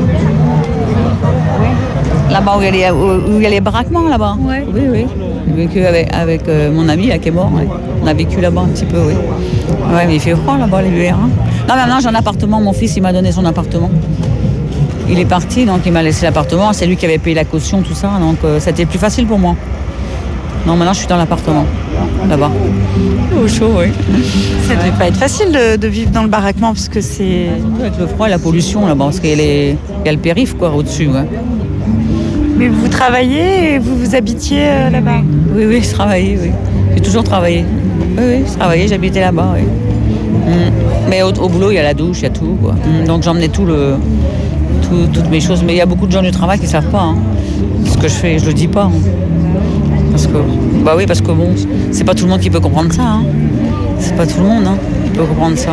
Là-bas où il y a les, où il y a les baraquements, là-bas. Ouais. Oui, oui. J'ai vécu avec, avec euh, mon ami là, qui est mort. Ouais. On a vécu là-bas un petit peu, oui. Ouais, mais il fait froid là-bas, l'hiver. Hein. Non, maintenant j'ai un appartement. Mon fils, il m'a donné son appartement. Il est parti, donc il m'a laissé l'appartement. C'est lui qui avait payé la caution, tout ça. Donc euh, c'était plus facile pour moi. Non, maintenant je suis dans l'appartement, là-bas. Au chaud, oui. Ça devait pas être facile de, de vivre dans le baraquement parce que c'est... Avec le froid et la pollution là-bas, parce qu'il y a le périph' quoi, au-dessus. Ouais. Mais vous travaillez et vous vous habitiez euh, là-bas? Oui, oui, je travaillais, oui. J'ai toujours travaillé. Oui, oui, je travaillais, j'habitais là-bas, oui. Mm. Mais au, au boulot, il y a la douche, il y a tout, quoi. Mm. Donc j'emmenais tout le, tout, toutes mes choses. Mais il y a beaucoup de gens du travail qui ne savent pas. Hein. Ce que je fais, je le dis pas. Hein. Parce que, bah oui, parce que bon, c'est pas tout le monde qui peut comprendre ça. Hein. C'est pas tout le monde hein, qui peut comprendre ça.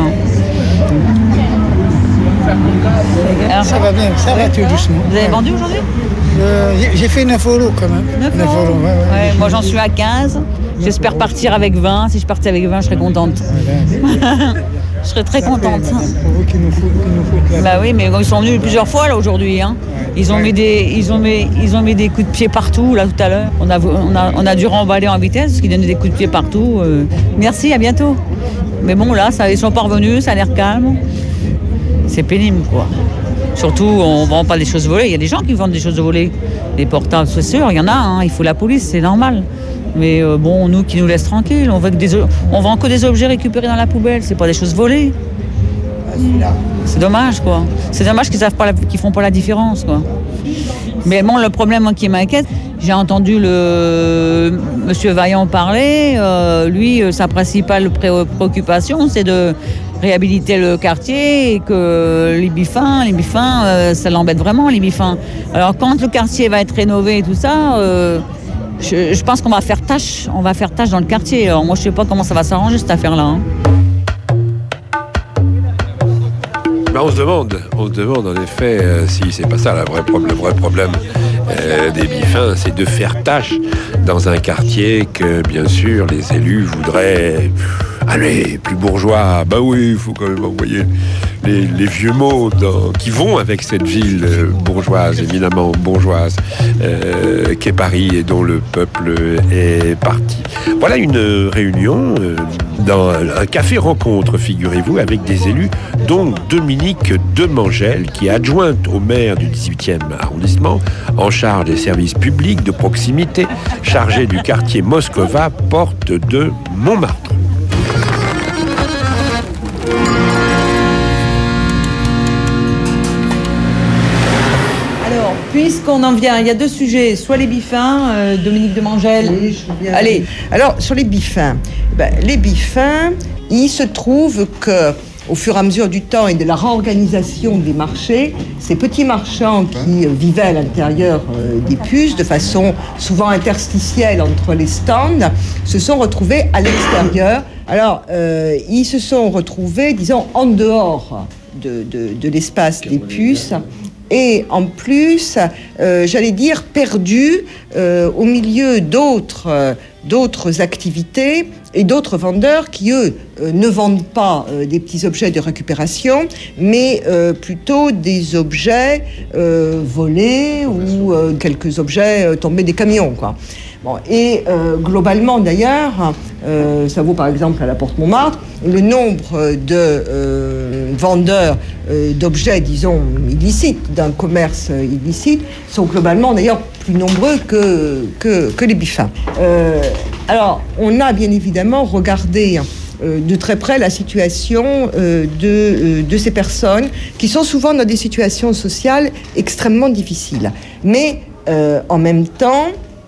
Alors, ça va bien, ça va tout doucement. Vous avez vendu aujourd'hui? euh, J'ai fait neuf euros quand même. neuf euros ouais, ouais, ouais, moi j'en suis à quinze. J'espère partir avec vingt. Si je partais avec vingt, je serais contente. Je serais très contente. Bah oui, mais ils sont venus plusieurs fois là aujourd'hui. Hein. Ils ont mis des, ils ont mis, ils ont mis des coups de pied partout là tout à l'heure. On a, on a, on a dû remballer en vitesse parce qu'ils donnaient des coups de pied partout. Euh. Merci, à bientôt. Mais bon là, ça, ils sont parvenus, ça a l'air calme. C'est pénible quoi. Surtout, on ne vend pas des choses volées. Il y a des gens qui vendent des choses volées. Des portables, c'est sûr, il y en a. Hein. Il faut la police, c'est normal. Mais euh, bon, nous qui nous laissent tranquilles, on, veut que des, on vend que des objets récupérés dans la poubelle, c'est pas des choses volées. C'est dommage, quoi. C'est dommage qu'ils ne font pas la différence, quoi. Mais bon, le problème moi, qui m'inquiète, j'ai entendu le Monsieur Vaillant parler. Euh, lui, sa principale pré- préoccupation, c'est de réhabiliter le quartier et que les bifins, les bifins, euh, ça l'embête vraiment, les bifins. Alors quand le quartier va être rénové et tout ça... Euh, Je, je pense qu'on va faire tâche, on va faire tâche dans le quartier. Alors moi, je sais pas comment ça va s'arranger cette affaire-là. Hein. Ben, on se demande, on se demande en effet euh, si c'est pas ça le vrai, le vrai problème euh, des bifins, c'est de faire tâche dans un quartier que bien sûr les élus voudraient. Allez, plus bourgeois, bah oui, il faut quand même envoyer les, les vieux mots dans, qui vont avec cette ville euh, bourgeoise, éminemment bourgeoise, euh, qu'est Paris et dont le peuple est parti. Voilà une réunion euh, dans un café-rencontre, figurez-vous, avec des élus, dont Dominique Demangel, qui est adjointe au maire du dix-huitième arrondissement, en charge des services publics de proximité, chargée du quartier Moscova, porte de Montmartre. puisqu'on en vient, il y a deux sujets, soit les bifins, euh, Dominique de Mangel. Oui, je veux bien. Allez, alors sur les bifins, ben, les bifins, il se trouve que au fur et à mesure du temps et de la réorganisation des marchés, ces petits marchands qui euh, vivaient à l'intérieur euh, des puces, de façon souvent interstitielle entre les stands, se sont retrouvés à l'extérieur. Alors, euh, ils se sont retrouvés, disons, en dehors de, de, de l'espace des puces. Et en plus, euh, j'allais dire, perdus euh, au milieu d'autres, euh, d'autres activités et d'autres vendeurs qui, eux, euh, ne vendent pas euh, des petits objets de récupération, mais euh, plutôt des objets euh, volés ou euh, quelques objets euh, tombés des camions, quoi. Bon, et euh, globalement, d'ailleurs, euh, ça vaut par exemple à la Porte Montmartre, le nombre de euh, vendeurs euh, d'objets, disons, illicites, d'un commerce euh, illicite, sont globalement d'ailleurs plus nombreux que, que, que les bifins. Euh, alors, on a bien évidemment regardé euh, de très près la situation euh, de, euh, de ces personnes qui sont souvent dans des situations sociales extrêmement difficiles. Mais euh, en même temps,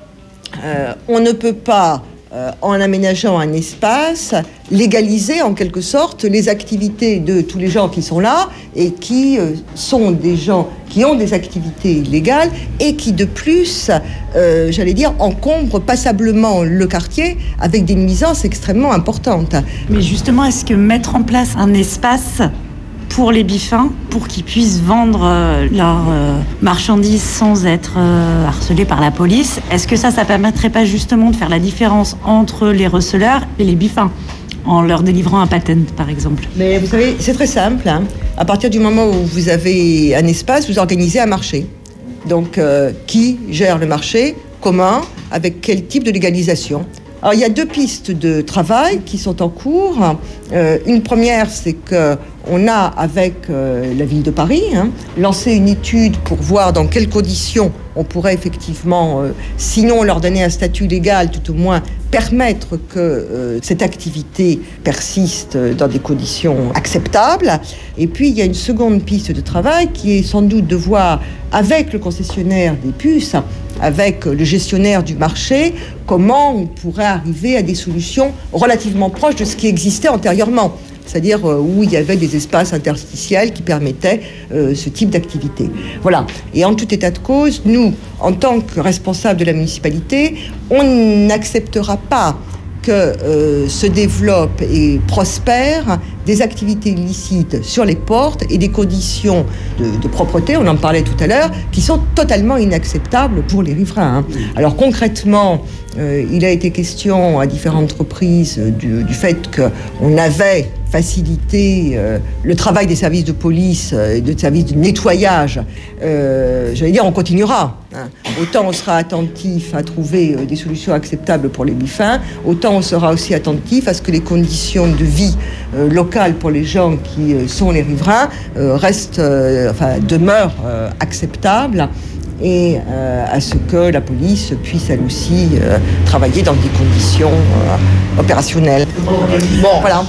Euh, on ne peut pas, euh, en aménageant un espace, légaliser en quelque sorte les activités de tous les gens qui sont là et qui euh, sont des gens qui ont des activités illégales et qui de plus, euh, j'allais dire, encombrent passablement le quartier avec des nuisances extrêmement importantes. Mais justement, est-ce que mettre en place un espace pour les bifins, pour qu'ils puissent vendre euh, leurs euh, marchandises sans être euh, harcelés par la police, est-ce que ça, ça permettrait pas justement de faire la différence entre les receleurs et les bifins, en leur délivrant un patent, par exemple? Mais vous savez, c'est très simple, hein. À partir du moment où vous avez un espace, vous organisez un marché. Donc, euh, qui gère le marché? Comment? Avec quel type de légalisation? Alors, il y a deux pistes de travail qui sont en cours. Euh, une première, c'est qu'on a, avec euh, la ville de Paris, hein, lancé une étude pour voir dans quelles conditions on pourrait effectivement, euh, sinon leur donner un statut légal, tout au moins permettre que euh, cette activité persiste dans des conditions acceptables. Et puis, il y a une seconde piste de travail qui est sans doute de voir avec le concessionnaire des puces, avec le gestionnaire du marché, comment on pourrait arriver à des solutions relativement proches de ce qui existait antérieurement. C'est-à-dire euh, où il y avait des espaces interstitiels qui permettaient euh, ce type d'activité. Voilà. Et en tout état de cause, nous, en tant que responsables de la municipalité, on n'acceptera pas que euh, se développent et prospèrent des activités illicites sur les portes et des conditions de, de propreté, on en parlait tout à l'heure, qui sont totalement inacceptables pour les riverains, hein. Alors concrètement, euh, il a été question à différentes reprises du, du fait qu'on avait facilité euh, le travail des services de police et euh, de services de nettoyage. Euh, j'allais dire, on continuera, hein. Autant on sera attentif à trouver euh, des solutions acceptables pour les bifins, autant on sera aussi attentif à ce que les conditions de vie euh, locales pour les gens qui euh, sont les riverains euh, restent, euh, enfin, demeurent euh, acceptables, et euh, à ce que la police puisse elle aussi euh, travailler dans des conditions euh, opérationnelles. Bon, voilà.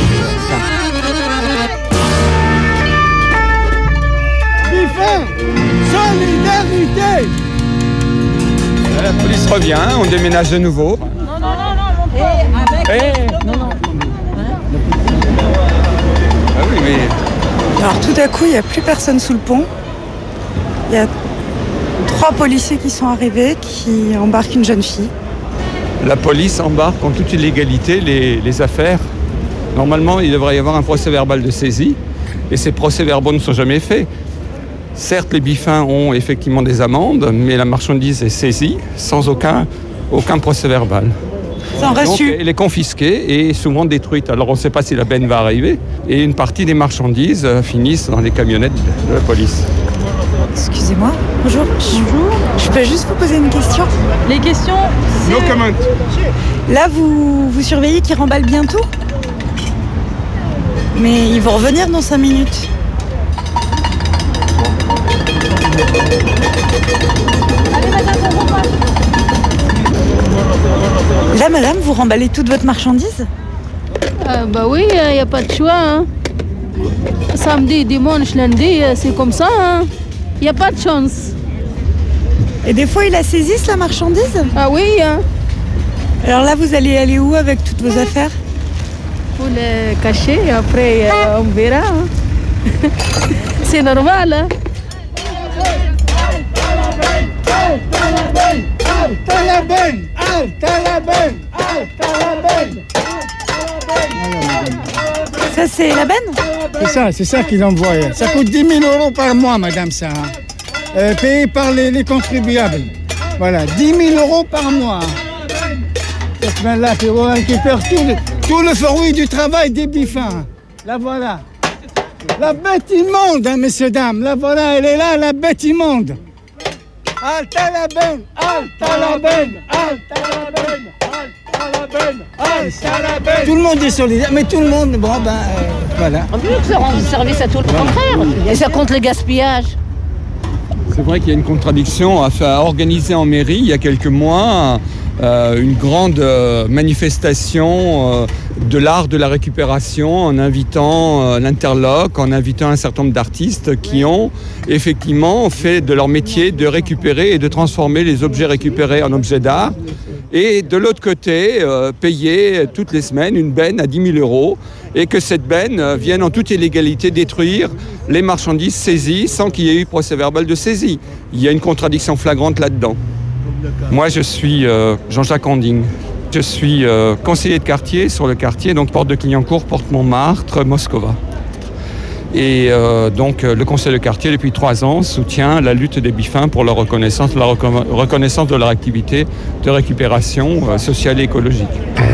Bifin, solidarité. La police revient, on déménage de nouveau. Non, non, non, non, non. Et avec... Et... Non, non. Ah oui, mais... Alors tout à coup, il n'y a plus personne sous le pont. Il y a trois policiers qui sont arrivés, qui embarquent une jeune fille. La police embarque en toute illégalité les, les affaires. Normalement, il devrait y avoir un procès verbal de saisie, et ces procès-verbaux ne sont jamais faits. Certes, les bifins ont effectivement des amendes, mais la marchandise est saisie sans aucun, aucun procès-verbal. Sans reçu. Donc, elle est confisquée et souvent détruite. Alors, on ne sait pas si la benne va arriver. Et une partie des marchandises finissent dans les camionnettes de la police. Excusez-moi. Bonjour. Bonjour. Je peux juste vous poser une question? Les questions, c'est... No comment. Là, vous, vous surveillez qu'ils remballent bientôt? Mais ils vont revenir dans cinq minutes. Allez, madame, on remballe. Là, madame, vous remballez toute votre marchandise? euh, Bah oui, il n'y a pas de choix, hein. Samedi, dimanche, lundi, c'est comme ça, hein. Il n'y a pas de chance. Et des fois, ils la saisissent, la marchandise? Ah oui, hein. Alors là, vous allez aller où avec toutes vos affaires? Pour les cacher, après euh, on verra. Hein. C'est normal, hein. Ça, c'est la benne? C'est ça, c'est ça qu'ils envoient. Ça coûte dix mille euros par mois, madame, ça. Hein. Euh, payé par les, les contribuables. Voilà, dix mille euros par mois. Cette main-là qui récupère tout le, tout le fruit du travail des bifins. La voilà. La bête immonde, hein, messieurs, dames. La voilà, elle est là, la bête immonde. Alta la benne, alta la benne, alta la benne, alta la benne, alta la benne. Tout le monde est solidaire, mais tout le monde, bon ben, euh, voilà. On peut que ça rende service à tout le contraire. Et ça compte le gaspillage. C'est vrai qu'il y a une contradiction à, à organiser en mairie il y a quelques mois. Euh, une grande euh, manifestation euh, de l'art de la récupération en invitant euh, l'interloc, en invitant un certain nombre d'artistes qui ont effectivement fait de leur métier de récupérer et de transformer les objets récupérés en objets d'art. Et de l'autre côté, euh, payer toutes les semaines une benne à dix mille euros et que cette benne euh, vienne en toute illégalité détruire les marchandises saisies sans qu'il y ait eu procès-verbal de saisie. Il y a une contradiction flagrante là-dedans. Moi, je suis euh, Jean-Jacques Anding. Je suis euh, conseiller de quartier sur le quartier, donc porte de Clignancourt, porte Montmartre, Moscova. Et euh, donc, le conseil de quartier, depuis trois ans, soutient la lutte des bifins pour leur reconnaissance, la reco- reconnaissance de leur activité de récupération euh, sociale et écologique.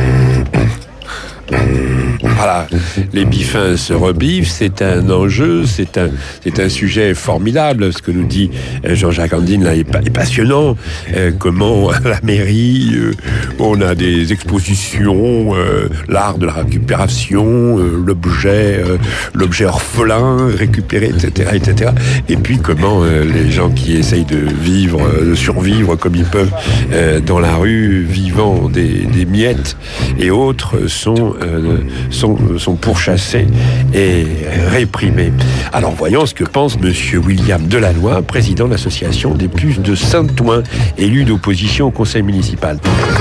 Voilà, les bifins se rebivent, c'est un enjeu, c'est un, c'est un sujet formidable. Ce que nous dit Jean-Jacques Andine là est, est passionnant. Euh, comment à la mairie, euh, on a des expositions, euh, l'art de la récupération, euh, l'objet, euh, l'objet orphelin récupéré, et cetera, et cetera. Et puis comment euh, les gens qui essayent de vivre, de survivre comme ils peuvent euh, dans la rue, vivant des, des miettes et autres, sont euh, sont, sont pourchassés et réprimés. Alors voyons ce que pense M. William Delannoy, président de l'association des puces de Saint-Ouen, élu d'opposition au conseil municipal.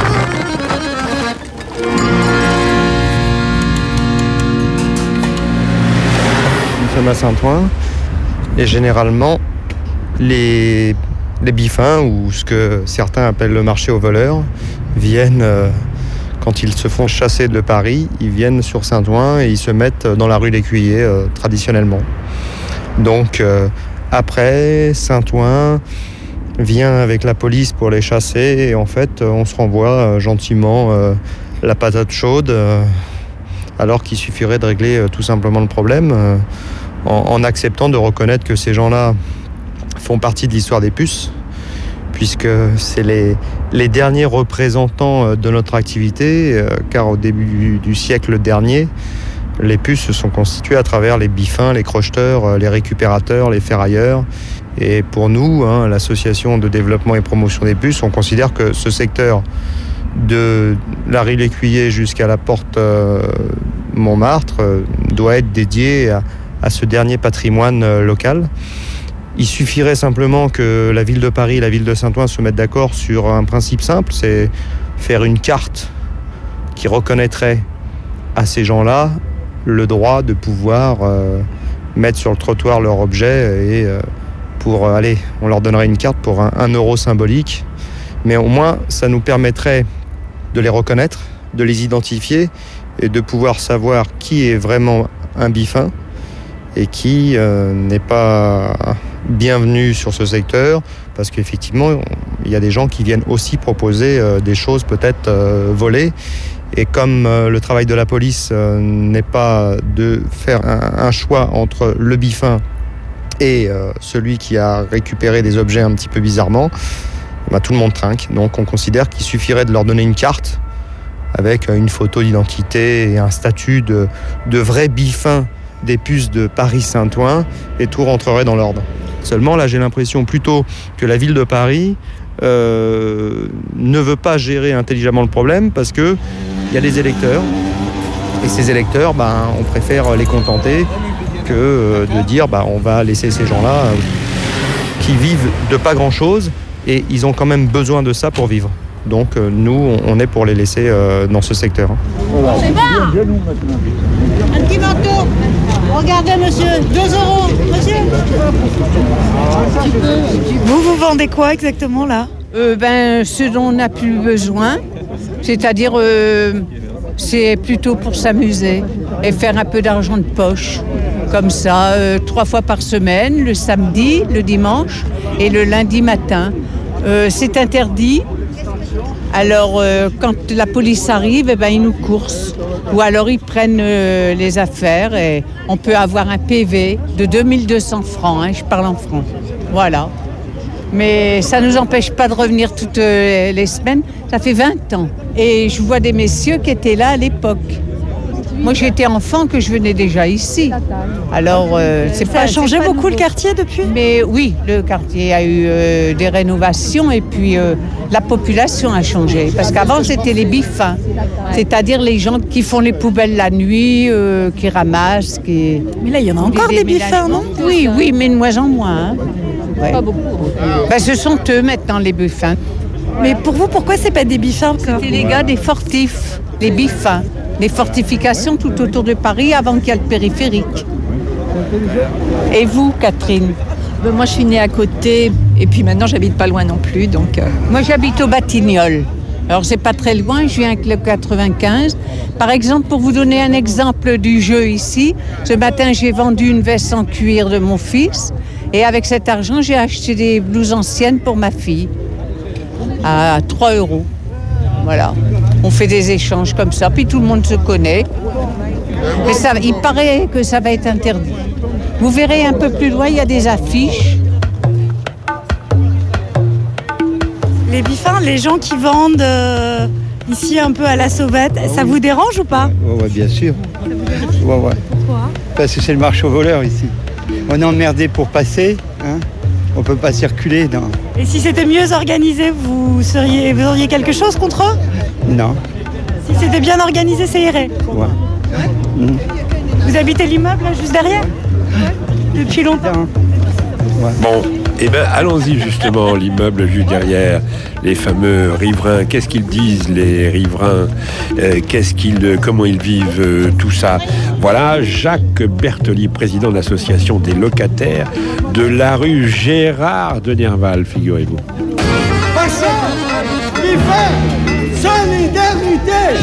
Nous sommes à Saint-Ouen et généralement les, les bifins, ou ce que certains appellent le marché aux voleurs, viennent... Euh, Quand ils se font chasser de Paris, ils viennent sur Saint-Ouen et ils se mettent dans la rue d'Écuyer, euh, traditionnellement. Donc, euh, après, Saint-Ouen vient avec la police pour les chasser et en fait, on se renvoie euh, gentiment euh, la patate chaude, euh, alors qu'il suffirait de régler euh, tout simplement le problème euh, en, en acceptant de reconnaître que ces gens-là font partie de l'histoire des puces, puisque c'est les, les derniers représentants de notre activité, euh, car au début du siècle dernier, les puces se sont constituées à travers les bifins, les crocheteurs, les récupérateurs, les ferrailleurs. Et pour nous, hein, l'association de développement et promotion des puces, on considère que ce secteur de la rue L'Écuyer jusqu'à la porte euh, Montmartre euh, doit être dédié à, à ce dernier patrimoine euh, local. Il suffirait simplement que la ville de Paris et la ville de Saint-Ouen se mettent d'accord sur un principe simple, c'est faire une carte qui reconnaîtrait à ces gens-là le droit de pouvoir euh, mettre sur le trottoir leur objet et euh, pour, euh, allez, on leur donnerait une carte pour un, un euro symbolique, mais au moins ça nous permettrait de les reconnaître, de les identifier et de pouvoir savoir qui est vraiment un bifin et qui euh, n'est pas bienvenu sur ce secteur, parce qu'effectivement, il y a des gens qui viennent aussi proposer euh, des choses peut-être euh, volées. Et comme euh, le travail de la police euh, n'est pas de faire un, un choix entre le bifin et euh, celui qui a récupéré des objets un petit peu bizarrement, bah, tout le monde trinque. Donc on considère qu'il suffirait de leur donner une carte avec une photo d'identité et un statut de, de vrai bifin des puces de Paris-Saint-Ouen, et tout rentrerait dans l'ordre. Seulement, là, j'ai l'impression plutôt que la ville de Paris euh, ne veut pas gérer intelligemment le problème, parce qu'il y a des électeurs, et ces électeurs, ben, on préfère les contenter que euh, de dire ben, on va laisser ces gens-là euh, qui vivent de pas grand-chose et ils ont quand même besoin de ça pour vivre. Donc euh, nous, on est pour les laisser euh, dans ce secteur. C'est bon. Un petit manteau. Regardez, monsieur, deux euros. Monsieur. Vous, vous vendez quoi exactement là ? euh, ben, Ce dont on n'a plus besoin, c'est-à-dire euh, c'est plutôt pour s'amuser et faire un peu d'argent de poche. Comme ça, euh, trois fois par semaine, le samedi, le dimanche et le lundi matin. Euh, c'est interdit. Alors, euh, quand la police arrive, eh ben, ils nous coursent. Ou alors, ils prennent euh, les affaires et on peut avoir un P V de deux mille deux cents francs. Hein, je parle en francs. Voilà. Mais ça ne nous empêche pas de revenir toutes euh, les semaines. Ça fait vingt ans. Et je vois des messieurs qui étaient là à l'époque. Moi, j'étais enfant que je venais déjà ici. Alors, euh, c'est Ça pas, a changé c'est pas beaucoup nouveau. le quartier depuis ? Mais oui, le quartier a eu euh, des rénovations et puis euh, la population a changé. Parce qu'avant, c'était les bifins, c'est-à-dire les gens qui font les poubelles la nuit, euh, qui ramassent, qui... Mais là, il y en a encore des bifins, non ? Oui, oui, mais de moins en moins. Hein. Ouais. Pas beaucoup. Ben, ce sont eux maintenant, les bifins. Mais pour vous, pourquoi c'est pas des bifins ? C'était les gars des fortifs, les bifins. Les fortifications tout autour de Paris avant qu'il y ait le périphérique. Et vous, Catherine ? Ben moi, je suis née à côté et puis maintenant, j'habite pas loin non plus. Donc, euh... Moi, j'habite au Batignolles. Alors, c'est pas très loin, je viens avec le quatre-vingt-quinze. Par exemple, pour vous donner un exemple du jeu ici, ce matin, j'ai vendu une veste en cuir de mon fils et avec cet argent, j'ai acheté des blouses anciennes pour ma fille à trois euros. Voilà. On fait des échanges comme ça, puis tout le monde se connaît. Mais ça, il paraît que ça va être interdit. Vous verrez un peu plus loin, il y a des affiches. Les bifins, les gens qui vendent euh, ici un peu à la sauvette, Ah ça oui. vous dérange ou pas ? Ouais, ouais, bien sûr. Ouais, ouais. Pourquoi ? Parce que c'est le marché aux voleurs ici. On est emmerdé pour passer, hein. On peut pas circuler. Non. Et si c'était mieux organisé, vous, seriez, vous auriez quelque chose contre eux ? Non. Si c'était bien organisé, ça irait. Ouais. Mmh. Vous habitez l'immeuble là, juste derrière ? Depuis longtemps. Bon, eh bien, allons-y justement, l'immeuble juste derrière, les fameux riverains. Qu'est-ce qu'ils disent, les riverains euh, Qu'est-ce qu'ils, comment ils vivent euh, tout ça. Voilà, Jacques Bertoli, président de l'association des locataires de la rue Gérard de Nerval, figurez-vous. Passion, bifin, solidarité.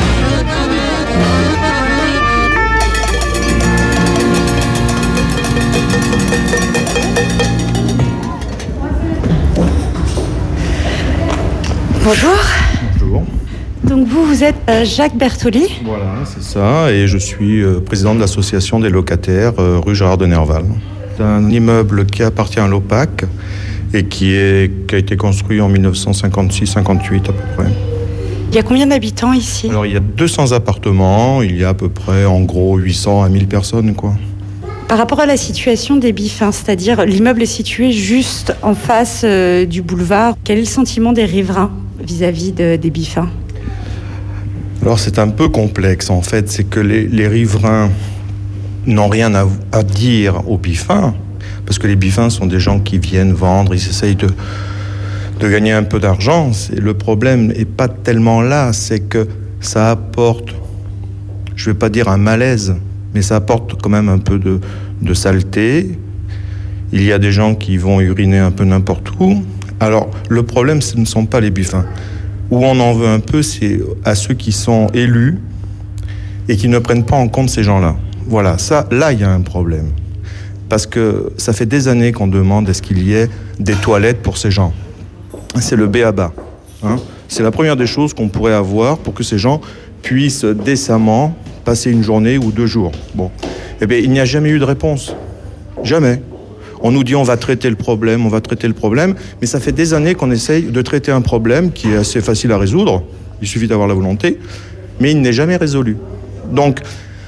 Bonjour. Bonjour. Donc vous, vous êtes euh, Jacques Bertoli. Voilà, c'est ça. Et je suis euh, président de l'association des locataires euh, rue Gérard de Nerval. C'est un immeuble qui appartient à l'O P A C et qui, est, qui a été construit en dix-neuf cent cinquante-six cinquante-huit à peu près. Il y a combien d'habitants ici ? Alors il y a deux cents appartements, il y a à peu près en gros huit cents à mille personnes, quoi. Par rapport à la situation des bifins, c'est-à-dire l'immeuble est situé juste en face euh, du boulevard, quel est le sentiment des riverains vis-à-vis de, des bifins ? Alors c'est un peu complexe en fait, c'est que les, les riverains n'ont rien à, à dire aux bifins, parce que les bifins sont des gens qui viennent vendre, ils essayent de, de gagner un peu d'argent. C'est, le problème n'est pas tellement là, c'est que ça apporte, je ne vais pas dire un malaise, mais ça apporte quand même un peu de, de saleté. Il y a des gens qui vont uriner un peu n'importe où. Alors le problème, ce ne sont pas les bifins. Où on en veut un peu, c'est à ceux qui sont élus et qui ne prennent pas en compte ces gens-là. Voilà, ça, là, il y a un problème. Parce que ça fait des années qu'on demande est-ce qu'il y ait des toilettes pour ces gens. C'est le b a ba. Hein. C'est la première des choses qu'on pourrait avoir pour que ces gens puissent décemment passer une journée ou deux jours. Bon, eh bien, il n'y a jamais eu de réponse. Jamais. On nous dit on va traiter le problème, on va traiter le problème, mais ça fait des années qu'on essaye de traiter un problème qui est assez facile à résoudre, il suffit d'avoir la volonté, mais il n'est jamais résolu. Donc,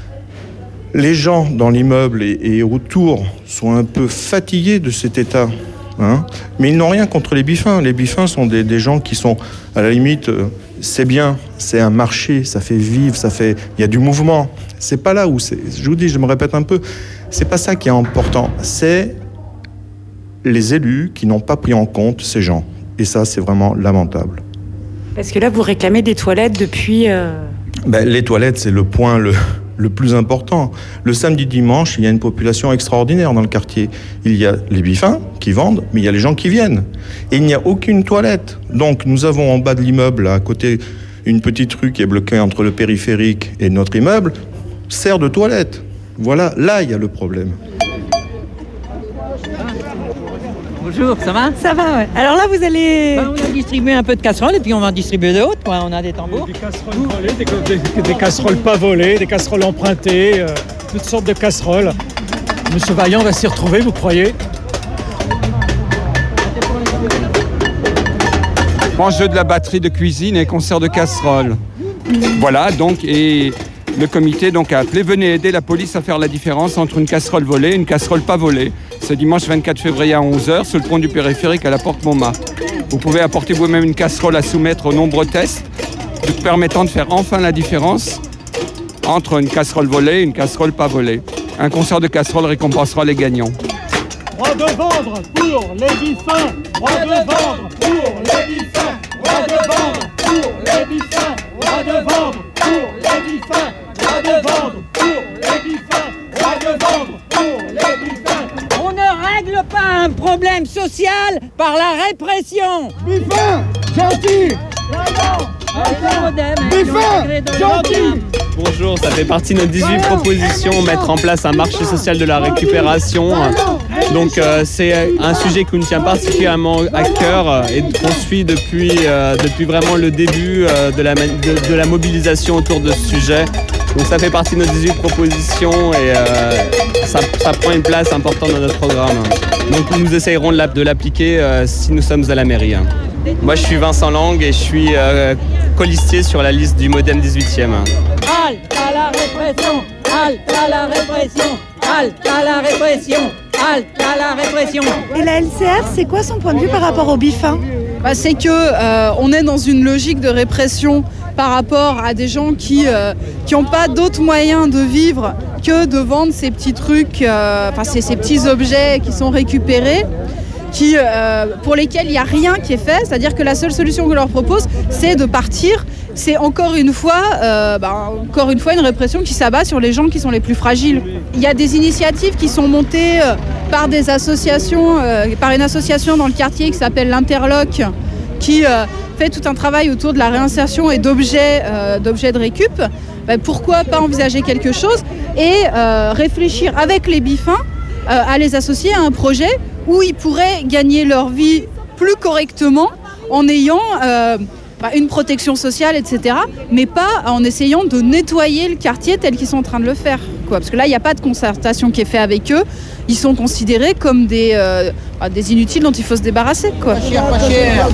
les gens dans l'immeuble et, et autour sont un peu fatigués de cet état, hein, mais ils n'ont rien contre les bifins. Les bifins sont des, des gens qui sont, à la limite, euh, c'est bien, c'est un marché, ça fait vivre, ça fait, il y a du mouvement. C'est pas là où c'est, je vous dis, je me répète un peu, c'est pas ça qui est important, c'est les élus qui n'ont pas pris en compte ces gens. Et ça, c'est vraiment lamentable. Parce que là, vous réclamez des toilettes depuis... Euh... Ben, les toilettes, c'est le point le, le plus important. Le samedi, dimanche, il y a une population extraordinaire dans le quartier. Il y a les bifins qui vendent, mais il y a les gens qui viennent. Et il n'y a aucune toilette. Donc, nous avons en bas de l'immeuble, là, à côté, une petite rue qui est bloquée entre le périphérique et notre immeuble, sert de toilette. Voilà, là, il y a le problème. Bonjour, ça va? Ça va, ouais. Alors là, vous allez... Ben, on a distribué un peu de casseroles et puis on va en distribuer d'autres, quoi. On a des tambours. Des casseroles volées, des, des, des casseroles pas volées, des casseroles empruntées, euh, toutes sortes de casseroles. Monsieur Vaillant va s'y retrouver, vous croyez? Bon, jeu de la batterie de cuisine et concert de casseroles. Voilà, donc, et le comité donc, a appelé, venez aider la police à faire la différence entre une casserole volée et une casserole pas volée. Ce dimanche vingt-quatre février à onze heures, sur le pont du périphérique à la porte Montmartre. Vous pouvez apporter vous-même une casserole à soumettre aux nombreux tests, permettant de faire enfin la différence entre une casserole volée et une casserole pas volée. Un concert de casseroles récompensera les gagnants. Droit de vendre pour les bifins. Droit de vendre pour les bifins. Droit de vendre pour les bifins. Droit de vendre pour les bifins. Droit de vendre pour les bifins. Droit de vendre pour les bifins. On ne règle pas un problème social par la répression. Bifin, gentil. Bifin, gentil. Bonjour, ça fait partie de nos dix-huit propositions, mettre en place un marché social de la récupération. Donc euh, c'est un sujet qui nous tient particulièrement à cœur et qu'on suit depuis, euh, depuis vraiment le début euh, de, la, de, de la mobilisation autour de ce sujet. Donc ça fait partie de nos dix-huit propositions et euh, ça, ça prend une place importante dans notre programme. Donc nous essayerons de, la, de l'appliquer euh, si nous sommes à la mairie. Moi je suis Vincent Lang et je suis euh, colistier sur la liste du Modem dix-huitième. Halte à la répression, halte à la répression, halte à la répression, halte à la répression. Et la L C R, c'est quoi son point de vue par rapport aux bifins? Bah, c'est que euh, on est dans une logique de répression par rapport à des gens qui euh, qui n'ont pas d'autres moyens de vivre que de vendre ces petits trucs, euh, enfin ces, ces petits objets qui sont récupérés, qui, euh, pour lesquels il n'y a rien qui est fait, c'est-à-dire que la seule solution qu'on leur propose, c'est de partir. C'est encore une fois, euh, bah, encore une fois une répression qui s'abat sur les gens qui sont les plus fragiles. Il y a des initiatives qui sont montées euh, par des associations, euh, par une association dans le quartier qui s'appelle l'Interloc, qui euh, fait tout un travail autour de la réinsertion et d'objets, euh, d'objets de récup. Bah, pourquoi pas envisager quelque chose et euh, réfléchir avec les bifins euh, à les associer à un projet où ils pourraient gagner leur vie plus correctement en ayant euh, bah, une protection sociale, et cetera, mais pas en essayant de nettoyer le quartier tel qu'ils sont en train de le faire, quoi. Parce que là, il n'y a pas de concertation qui est faite avec eux. Ils sont considérés comme des, euh, bah, des inutiles dont il faut se débarrasser, quoi. Pas cher, pas cher.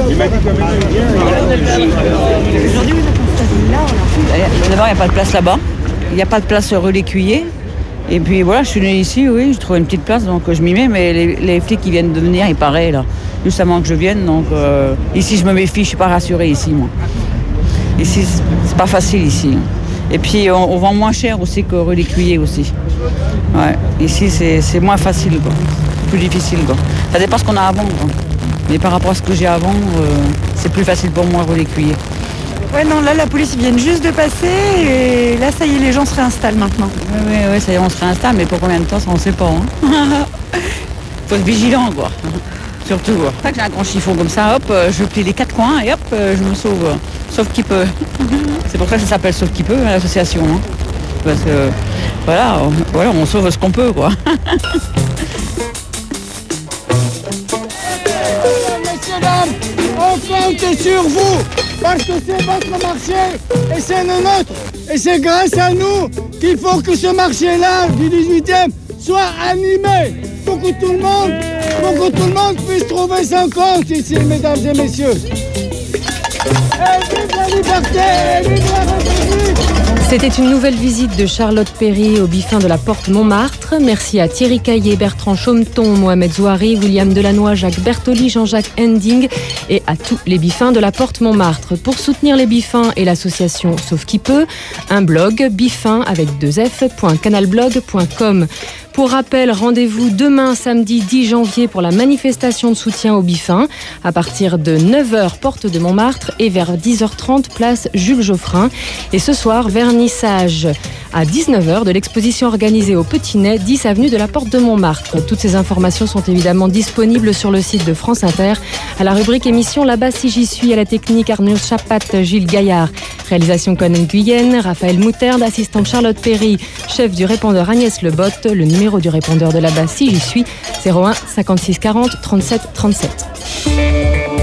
D'abord, il n'y a pas de place là-bas. Il n'y a pas de place rue l'Écuyer. Et puis voilà, je suis née ici, oui, je trouve une petite place, donc je m'y mets, mais les, les flics qui viennent de venir, il paraît, là, juste avant que je vienne, donc euh, ici je me méfie, je suis pas rassurée ici, moi. Ici, c'est pas facile ici. Et puis on, on vend moins cher aussi que rue l'Écuyer aussi. Ouais, ici c'est, c'est moins facile, quoi. C'est plus difficile, quoi. Ça dépend ce qu'on a avant, quoi. Mais par rapport à ce que j'ai avant, euh, c'est plus facile pour moi rue l'Écuyer. Ouais, non, là, la police, ils viennent juste de passer et là, ça y est, les gens se réinstallent maintenant. Oui, oui, oui, ça y est, on se réinstalle, mais pour combien de temps, ça, on ne sait pas. Hein. Faut être vigilant, quoi. Surtout. C'est pour ça que j'ai un grand chiffon comme ça, hop, je plie les quatre coins et hop, je me sauve. Sauf qui peut. C'est pour ça que ça s'appelle Sauf qui peut, l'association. Hein. Parce que, voilà, on, voilà, on sauve ce qu'on peut, quoi. Messieurs, dames, on compte sur vous, parce que c'est votre marché et c'est le nôtre. Et c'est grâce à nous qu'il faut que ce marché-là du dix-huitième soit animé. Pour que tout le monde, pour que tout le monde puisse trouver son compte ici, mesdames et messieurs. Et vive la liberté, et vive la République. C'était une nouvelle visite de Charlotte Perry au Bifin de la Porte Montmartre. Merci à Thierry Caillé, Bertrand Chaumeton, Mohamed Zouari, William Delannoy, Jacques Bertoli, Jean-Jacques Ending et à tous les Bifins de la Porte Montmartre. Pour soutenir les Bifins et l'association Sauf qui peut, un blog bifin avec deux f point canalblog point com. Pour rappel, rendez-vous demain samedi dix janvier pour la manifestation de soutien aux Biffins à partir de neuf heures porte de Montmartre et vers dix heures trente place Jules Geoffrin. Et ce soir, vernissage à dix-neuf heures de l'exposition organisée au Petit Nez, dix avenue de la Porte de Montmartre. Toutes ces informations sont évidemment disponibles sur le site de France Inter. À la rubrique émission Là-bas si j'y suis, à la technique Arnaud Chapat, Gilles Gaillard. Réalisation Conan Guyenne, Raphaël Mouterde, assistante Charlotte Perry, chef du répondeur Agnès Lebotte. Le numéro du répondeur de Là-bas si j'y suis, zéro un cinquante-six quarante trente-sept trente-sept.